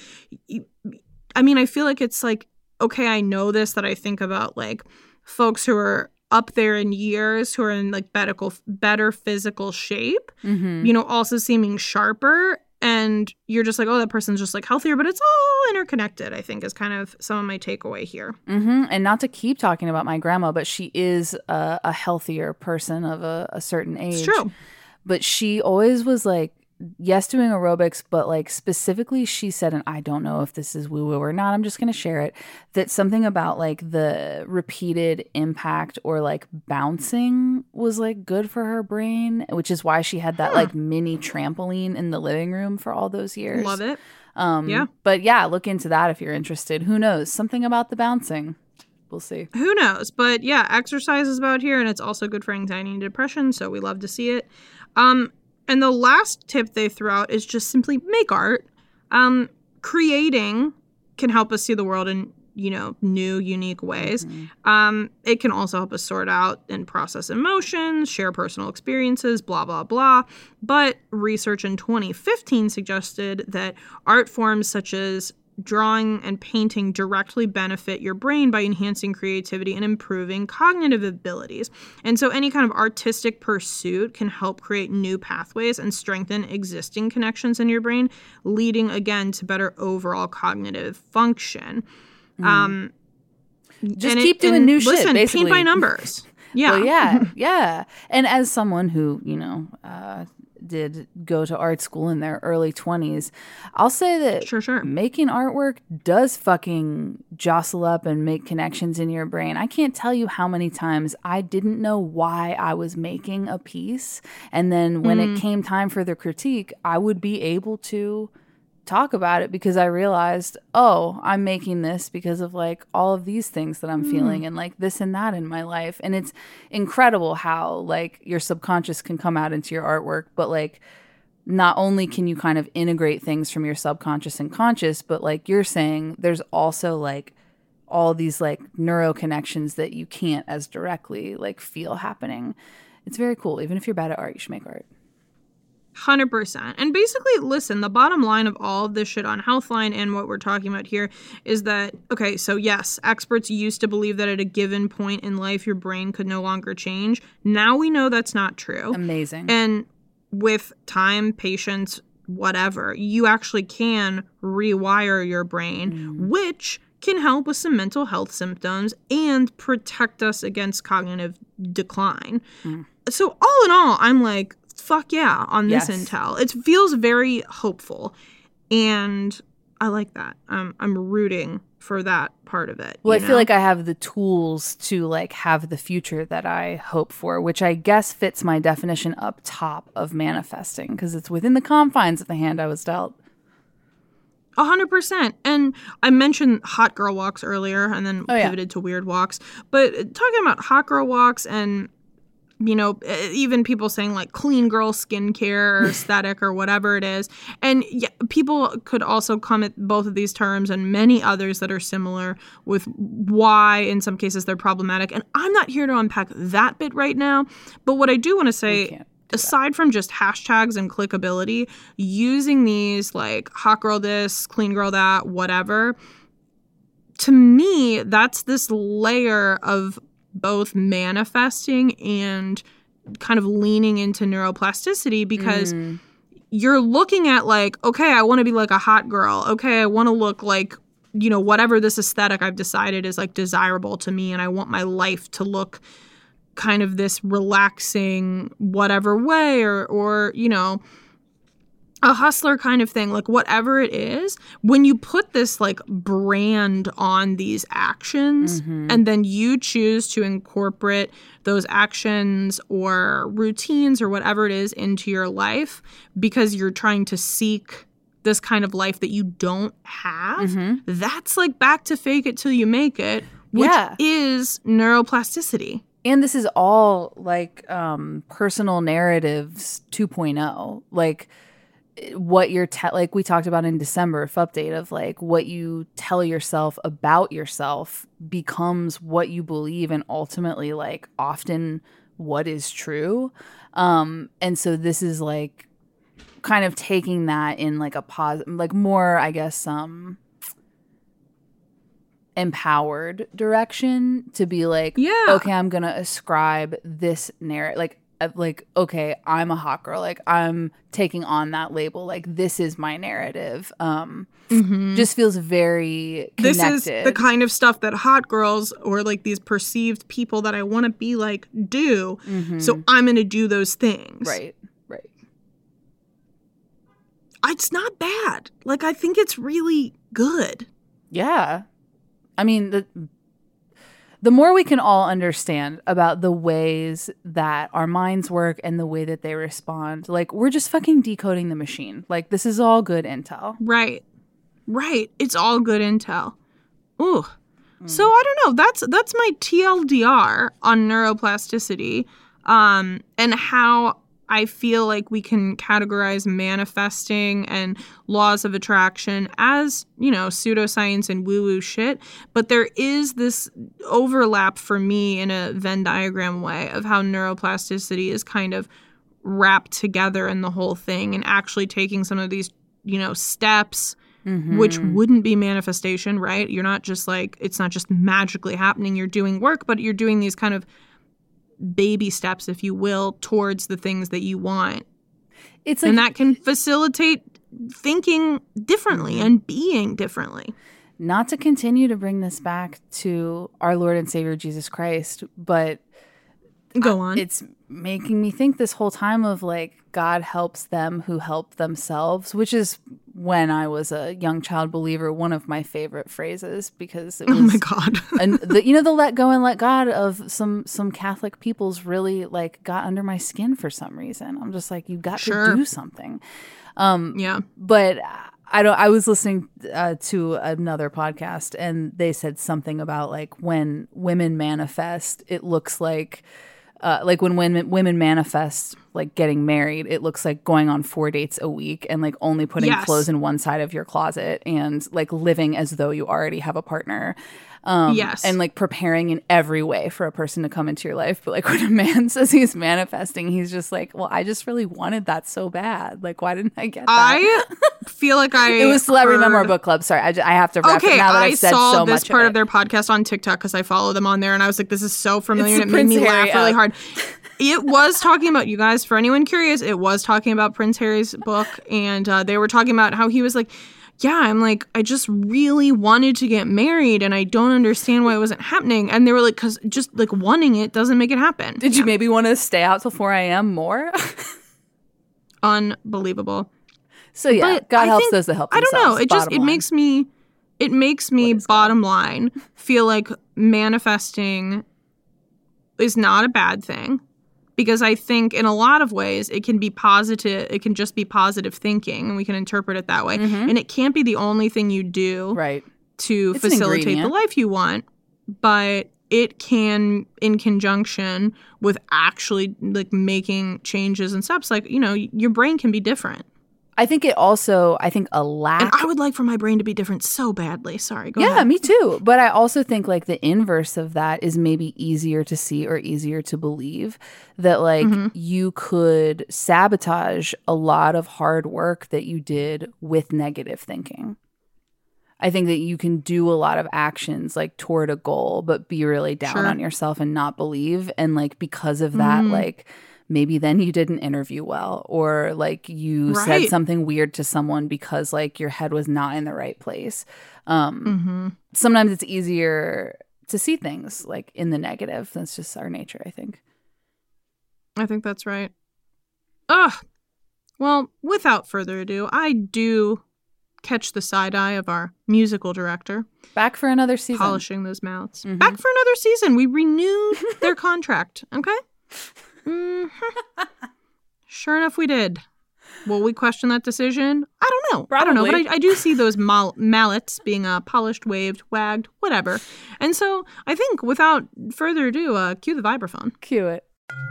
I mean, I feel like it's like, okay, I know this, that I think about like folks who are up there in years, who are in like better, better physical shape, mm-hmm. you know, also seeming sharper. and you're just like, oh, that person's just like healthier, but it's all interconnected, I think is kind of some of my takeaway here. Mm-hmm. And not to keep talking about my grandma, but she is a, a healthier person of a, a certain age. It's true. But she always was like, yes, doing aerobics, but like specifically she said, and I don't know if this is woo-woo or not, I'm just going to share it, that something about like the repeated impact or like bouncing was like good for her brain, which is why she had that huh. like mini trampoline in the living room for all those years. Love it. Um, yeah. But yeah, look into that if you're interested. Who knows? Something about the bouncing. We'll see. Who knows? But yeah, exercise is about here, and it's also good for anxiety and depression, so we love to see it. Um, And the last tip they throw out is just simply make art. Um, creating can help us see the world in, you know, new, unique ways. Mm-hmm. Um, it can also help us sort out and process emotions, share personal experiences, blah, blah, blah. But research in twenty fifteen suggested that art forms such as drawing and painting directly benefit your brain by enhancing creativity and improving cognitive abilities. And so any kind of artistic pursuit can help create new pathways and strengthen existing connections in your brain, leading again to better overall cognitive function. Mm. Um, Just keep it, doing new listen, shit, basically. Paint by numbers. Yeah. Well, yeah, yeah. And as someone who, you know, uh, did go to art school in their early twenties, I'll say that sure, sure. making artwork does fucking jostle up and make connections in your brain. I can't tell you how many times I didn't know why I was making a piece. And then when mm. it came time for the critique, I would be able to talk about it because I realized, oh, I'm making this because of like all of these things that I'm mm. feeling and like this and that in my life. And it's incredible how like your subconscious can come out into your artwork, but like not only can you kind of integrate things from your subconscious and conscious, but like you're saying, there's also like all these like neuro connections that you can't as directly like feel happening. It's very cool. Even if you're bad at art, you should make art. one hundred percent. And basically, listen, the bottom line of all of this shit on Healthline and what we're talking about here is that, okay, so yes, experts used to believe that at a given point in life, your brain could no longer change. Now we know that's not true. Amazing. And with time, patience, whatever, you actually can rewire your brain, mm. which can help with some mental health symptoms and protect us against cognitive decline. Mm. So all in all, I'm like, fuck yeah, on this yes. intel. It feels very hopeful, and I like that. Um, I'm rooting for that part of it. Well, I know? feel like I have the tools to like have the future that I hope for, which I guess fits my definition up top of manifesting because it's within the confines of the hand I was dealt. A hundred percent. And I mentioned hot girl walks earlier and then oh, pivoted yeah. to weird walks. But talking about hot girl walks and, you know, even people saying like clean girl skincare or aesthetic or whatever it is. And yeah, people could also come at both of these terms and many others that are similar with why in some cases they're problematic. And I'm not here to unpack that bit right now. But what I do want to say, aside from just hashtags and clickability, using these like hot girl this, clean girl that, whatever, to me, that's this layer of both manifesting and kind of leaning into neuroplasticity because mm. you're looking at like, okay, I want to be like a hot girl. Okay, I want to look like, you know, whatever this aesthetic I've decided is like desirable to me, and I want my life to look kind of this relaxing whatever way or, or you know, a hustler kind of thing, like whatever it is, when you put this like brand on these actions mm-hmm. and then you choose to incorporate those actions or routines or whatever it is into your life because you're trying to seek this kind of life that you don't have, mm-hmm. that's like back to fake it till you make it, which yeah. is neuroplasticity. And this is all like um, personal narratives two point oh, like what you're te- like we talked about in December F update of like what you tell yourself about yourself becomes what you believe and ultimately like often what is true. Um, and so this is like kind of taking that in like a positive, like more, I guess, um, empowered direction to be like, yeah, okay, I'm going to ascribe this narrative. Like, like, okay, I'm a hot girl. Like, I'm taking on that label. Like, this is my narrative. Um, mm-hmm. Just feels very connected. This is the kind of stuff that hot girls or like these perceived people that I want to be like do. Mm-hmm. So I'm going to do those things. Right, right. It's not bad. Like, I think it's really good. Yeah. I mean, the the more we can all understand about the ways that our minds work and the way that they respond, like, we're just fucking decoding the machine. Like, this is all good intel. Right. Right. It's all good intel. Ooh. Mm. So, I don't know. That's that's my T L D R on neuroplasticity, um, and how I feel like we can categorize manifesting and laws of attraction as, you know, pseudoscience and woo-woo shit. But there is this overlap for me in a Venn diagram way of how neuroplasticity is kind of wrapped together in the whole thing and actually taking some of these, you know, steps, mm-hmm. which wouldn't be manifestation, right? You're not just like, it's not just magically happening. You're doing work, but you're doing these kind of baby steps, if you will, towards the things that you want. It's like, and that can facilitate thinking differently and being differently. Not to continue to bring this back to our Lord and Savior Jesus Christ, but go on. It's making me think this whole time of like, God helps them who help themselves, which is, when I was a young child believer, one of my favorite phrases, because it was, oh my God. and the, you know, the let go and let God of some some Catholic peoples really like got under my skin for some reason. I'm just like, you got sure. to do something. Um, yeah. But I don't. I was listening uh, to another podcast, and they said something about like when women manifest, it looks like. Uh, like when women women manifest like getting married, it looks like going on four dates a week and like only putting yes. clothes in one side of your closet and like living as though you already have a partner. Um, yes. And like preparing in every way for a person to come into your life. But like when a man says he's manifesting, he's just like, well, I just really wanted that so bad. Like, why didn't I get that? I feel like I It was Celebrity heard... Memoir Book Club. Sorry, I, just, I have to wrap okay, it now that I I've said saw so this much part of, of their podcast on TikTok because I follow them on there. And I was like, this is so familiar. It's and it Prince made me Harry laugh really up. hard. It was talking about, you guys, for anyone curious, it was talking about Prince Harry's book. And uh, they were talking about how he was like, yeah, I'm like, I just really wanted to get married and I don't understand why it wasn't happening. And they were like, because just like wanting it doesn't make it happen. Did you maybe want to stay out till four a.m. more? Unbelievable. So yeah, but God I helps think, those that help themselves. I don't know. It just, line. it makes me, it makes me bottom God? line feel like manifesting is not a bad thing. Because I think in a lot of ways it can be positive, it can just be positive thinking, and we can interpret it that way. Mm-hmm. And it can't be the only thing you do right. to it's facilitate the life you want, but it can, in conjunction with actually like making changes and steps, like, you know, your brain can be different. I think it also, I think a lack. And I would like for my brain to be different so badly. Sorry, go yeah, ahead. Yeah, me too. But I also think like the inverse of that is maybe easier to see or easier to believe that like mm-hmm. you could sabotage a lot of hard work that you did with negative thinking. I think that you can do a lot of actions like toward a goal, but be really down sure. on yourself and not believe. And like because of that, mm. like maybe then you didn't interview well, or like you right. said something weird to someone because like your head was not in the right place. Um, mm-hmm. Sometimes it's easier to see things like in the negative. That's just our nature, I think. I think that's right. Ugh. Well, without further ado, I do catch the side eye of our musical director. Back for another season. Polishing those mouths. Mm-hmm. Back for another season. We renewed their contract. Okay? Mm-hmm. Sure enough, we did. Will we question that decision? I don't know. Probably. I don't know, but I, I do see those mal- mallets being uh, polished, waved, wagged, whatever. And so I think without further ado, uh, cue the vibraphone. Cue it.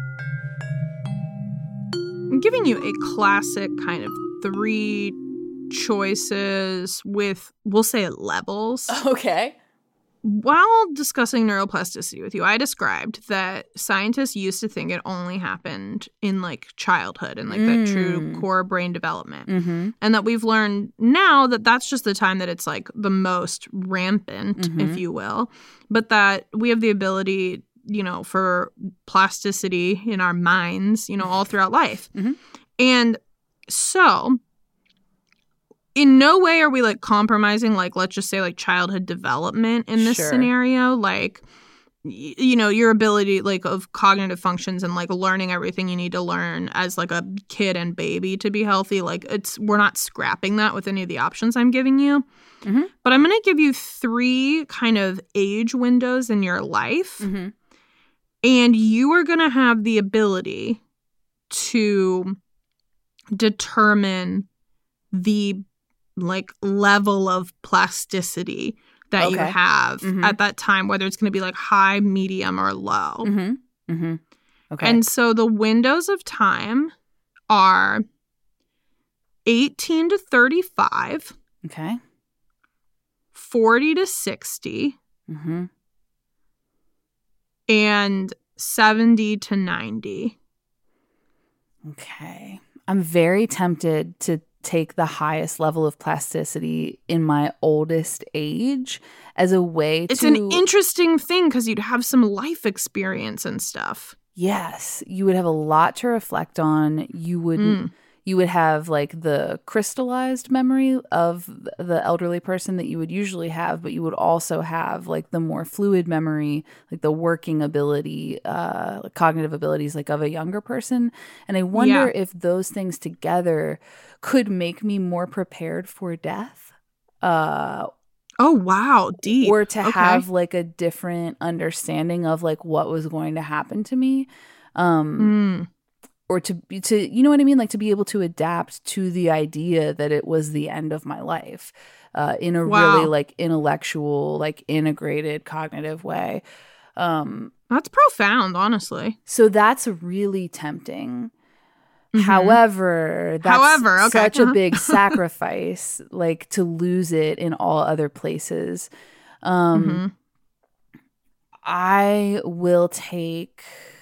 I'm giving you a classic kind of three choices with, we'll say, levels. Okay. While discussing neuroplasticity with you, I described that scientists used to think it only happened in like childhood and like mm. that true core brain development. Mm-hmm. And that we've learned now that that's just the time that it's like the most rampant, mm-hmm. if you will, but that we have the ability you know, for plasticity in our minds, you know, all throughout life. Mm-hmm. And so in no way are we like compromising, like, let's just say like childhood development in this Sure. scenario. Like, y- you know, your ability like of cognitive functions and like learning everything you need to learn as like a kid and baby to be healthy. Like it's, we're not scrapping that with any of the options I'm giving you. Mm-hmm. But I'm going to give you three kind of age windows in your life. Mm-hmm. And you are going to have the ability to determine the like level of plasticity that you Okay. have Mhm. at that time, whether it's going to be like high, medium, or low. Mm-hmm. Mm-hmm. Okay. And so the windows of time are eighteen to thirty-five, okay. forty to sixty, Mm-hmm. and seventy to ninety. Okay. I'm very tempted to take the highest level of plasticity in my oldest age as a way It's to... an interesting thing because you'd have some life experience and stuff. Yes. You would have a lot to reflect on. You would... Mm. You would have like the crystallized memory of the elderly person that you would usually have, but you would also have like the more fluid memory, like the working ability, uh, cognitive abilities like of a younger person. And I wonder Yeah. if those things together could make me more prepared for death. Uh, Oh, wow. Deep. or to Okay. have like a different understanding of like what was going to happen to me. Um, Mm. or to be to you know what I mean, like to be able to adapt to the idea that it was the end of my life uh in a Wow. really like intellectual, like integrated cognitive way. Um That's profound, honestly. so that's really tempting. Mhm. However, that's However, okay. such a Uh-huh. big sacrifice, like to lose it in all other places. Um Mhm. I will take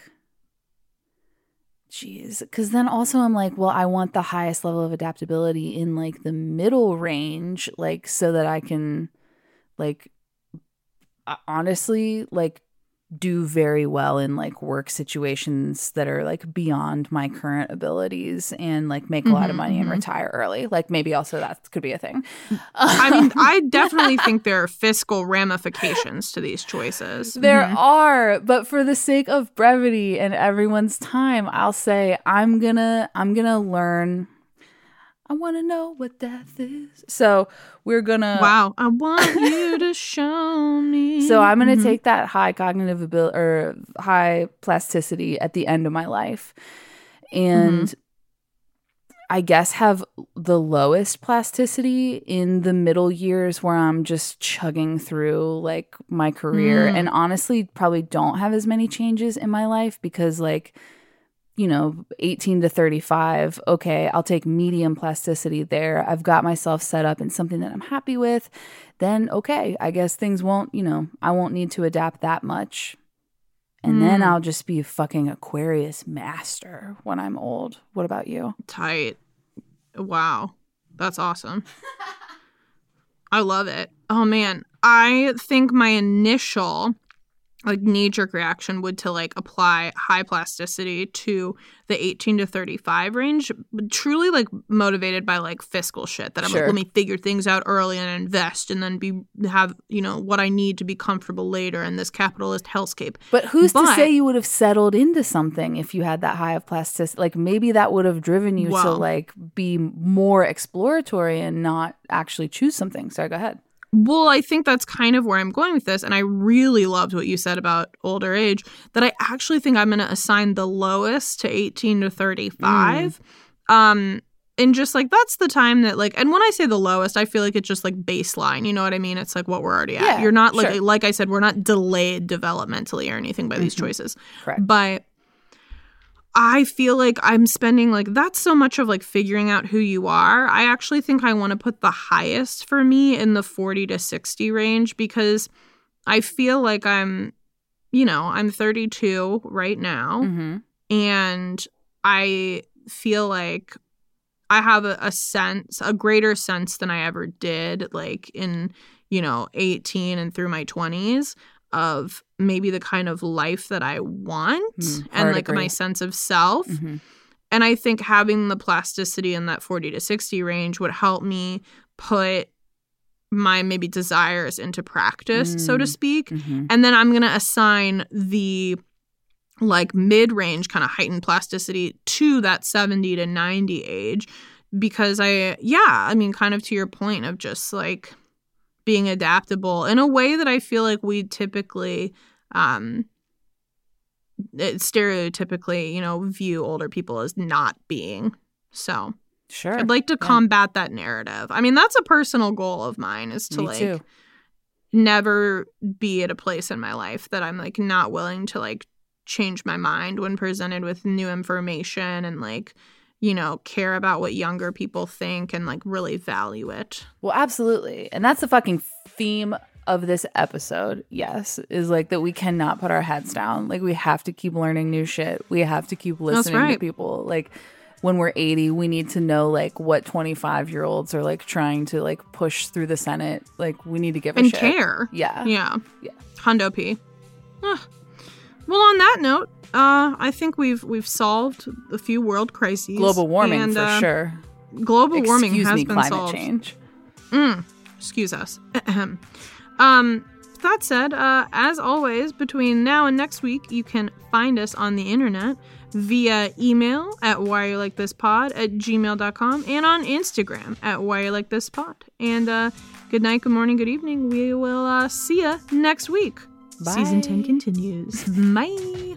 Jeez, because then also I'm like, well, I want the highest level of adaptability in like the middle range, like so that I can, like, uh, honestly, like do very well in like work situations that are like beyond my current abilities and like make a lot of Mhm, money and mhm. retire early. Like maybe also that could be a thing. I mean, I definitely think there are fiscal ramifications to these choices. There Mhm. are, but for the sake of brevity and everyone's time, I'll say I'm gonna I'm gonna learn. I want to know what death is. So we're gonna. Wow. I want you to show me. So I'm gonna Mhm. take that high cognitive ability or high plasticity at the end of my life, and I guess have the lowest plasticity in the middle years where I'm just chugging through like my career, Mm. and honestly probably don't have as many changes in my life because like, you know, eighteen to thirty-five, okay, I'll take medium plasticity there. I've got myself set up in something that I'm happy with. Then okay, I guess things won't, you know, I won't need to adapt that much. And then Mm. I'll just be a fucking Aquarius master when I'm old. What about you? Tight. Wow. That's awesome. I love it. Oh, man. I think my initial like knee-jerk reaction would to like apply high plasticity to the eighteen to thirty-five range, but truly like motivated by like fiscal shit that I'm Sure. like, let me figure things out early and invest and then be have, you know, what I need to be comfortable later in this capitalist hellscape. But who's to But- say you would have settled into something if you had that high of plasticity? Like maybe that would have driven you to Well- like be more exploratory and not actually choose something. Sorry, go ahead. Well, I think that's kind of where I'm going with this. And I really loved what you said about older age, that I actually think I'm going to assign the lowest to eighteen to thirty-five. Mm. Um, and just like, that's the time that like, and when I say the lowest, I feel like it's just like baseline. You know what I mean? It's like what we're already at. Yeah, You're not like, sure. like I said, we're not delayed developmentally or anything by these Mhm. choices. Correct. But I feel like I'm spending like that's so much of like figuring out who you are. I actually think I want to put the highest for me in the forty to sixty range because I feel like I'm, you know, I'm thirty-two right now Mm-hmm. and I feel like I have a, a sense, a greater sense than I ever did like in, you know, eighteen and through my twenties of maybe the kind of life that I want Mm, and hard like agree. my sense of self. Mm-hmm. And I think having the plasticity in that forty to sixty range would help me put my maybe desires into practice, Mm. so to speak. Mm-hmm. And then I'm going to assign the like mid-range kind of heightened plasticity to that seventy to ninety age because I, yeah, I mean, kind of to your point of just like being adaptable in a way that I feel like we typically, um, stereotypically, you know, view older people as not being. So Sure. I'd like to Yeah. combat that narrative. I mean, that's a personal goal of mine is to Me like too. never be at a place in my life that I'm like not willing to like change my mind when presented with new information and like, you know, care about what younger people think and like really value it. Well, absolutely. And that's the fucking theme of this episode, yes, is like that we cannot put our heads down. Like we have to keep learning new shit. We have to keep listening to right. people. Like when we're eighty, we need to know like what twenty-five year olds are like trying to like push through the Senate. Like we need to give a And shit. care. Yeah. Yeah. Yeah. Hundo P. Huh. Well, on that note, uh, I think we've we've solved a few world crises. Global warming and, for uh, sure. Global warming Excuse has me, been climate solved. change. Mm, excuse us. Ahem. um, that said, uh, as always, between now and next week, you can find us on the internet via email at whyyoulikeThisPod at gmail dot com and on Instagram at whyyoulikeThisPod. And uh, good night, good morning, good evening. We will uh, see ya next week. Bye. Season ten continues. Bye.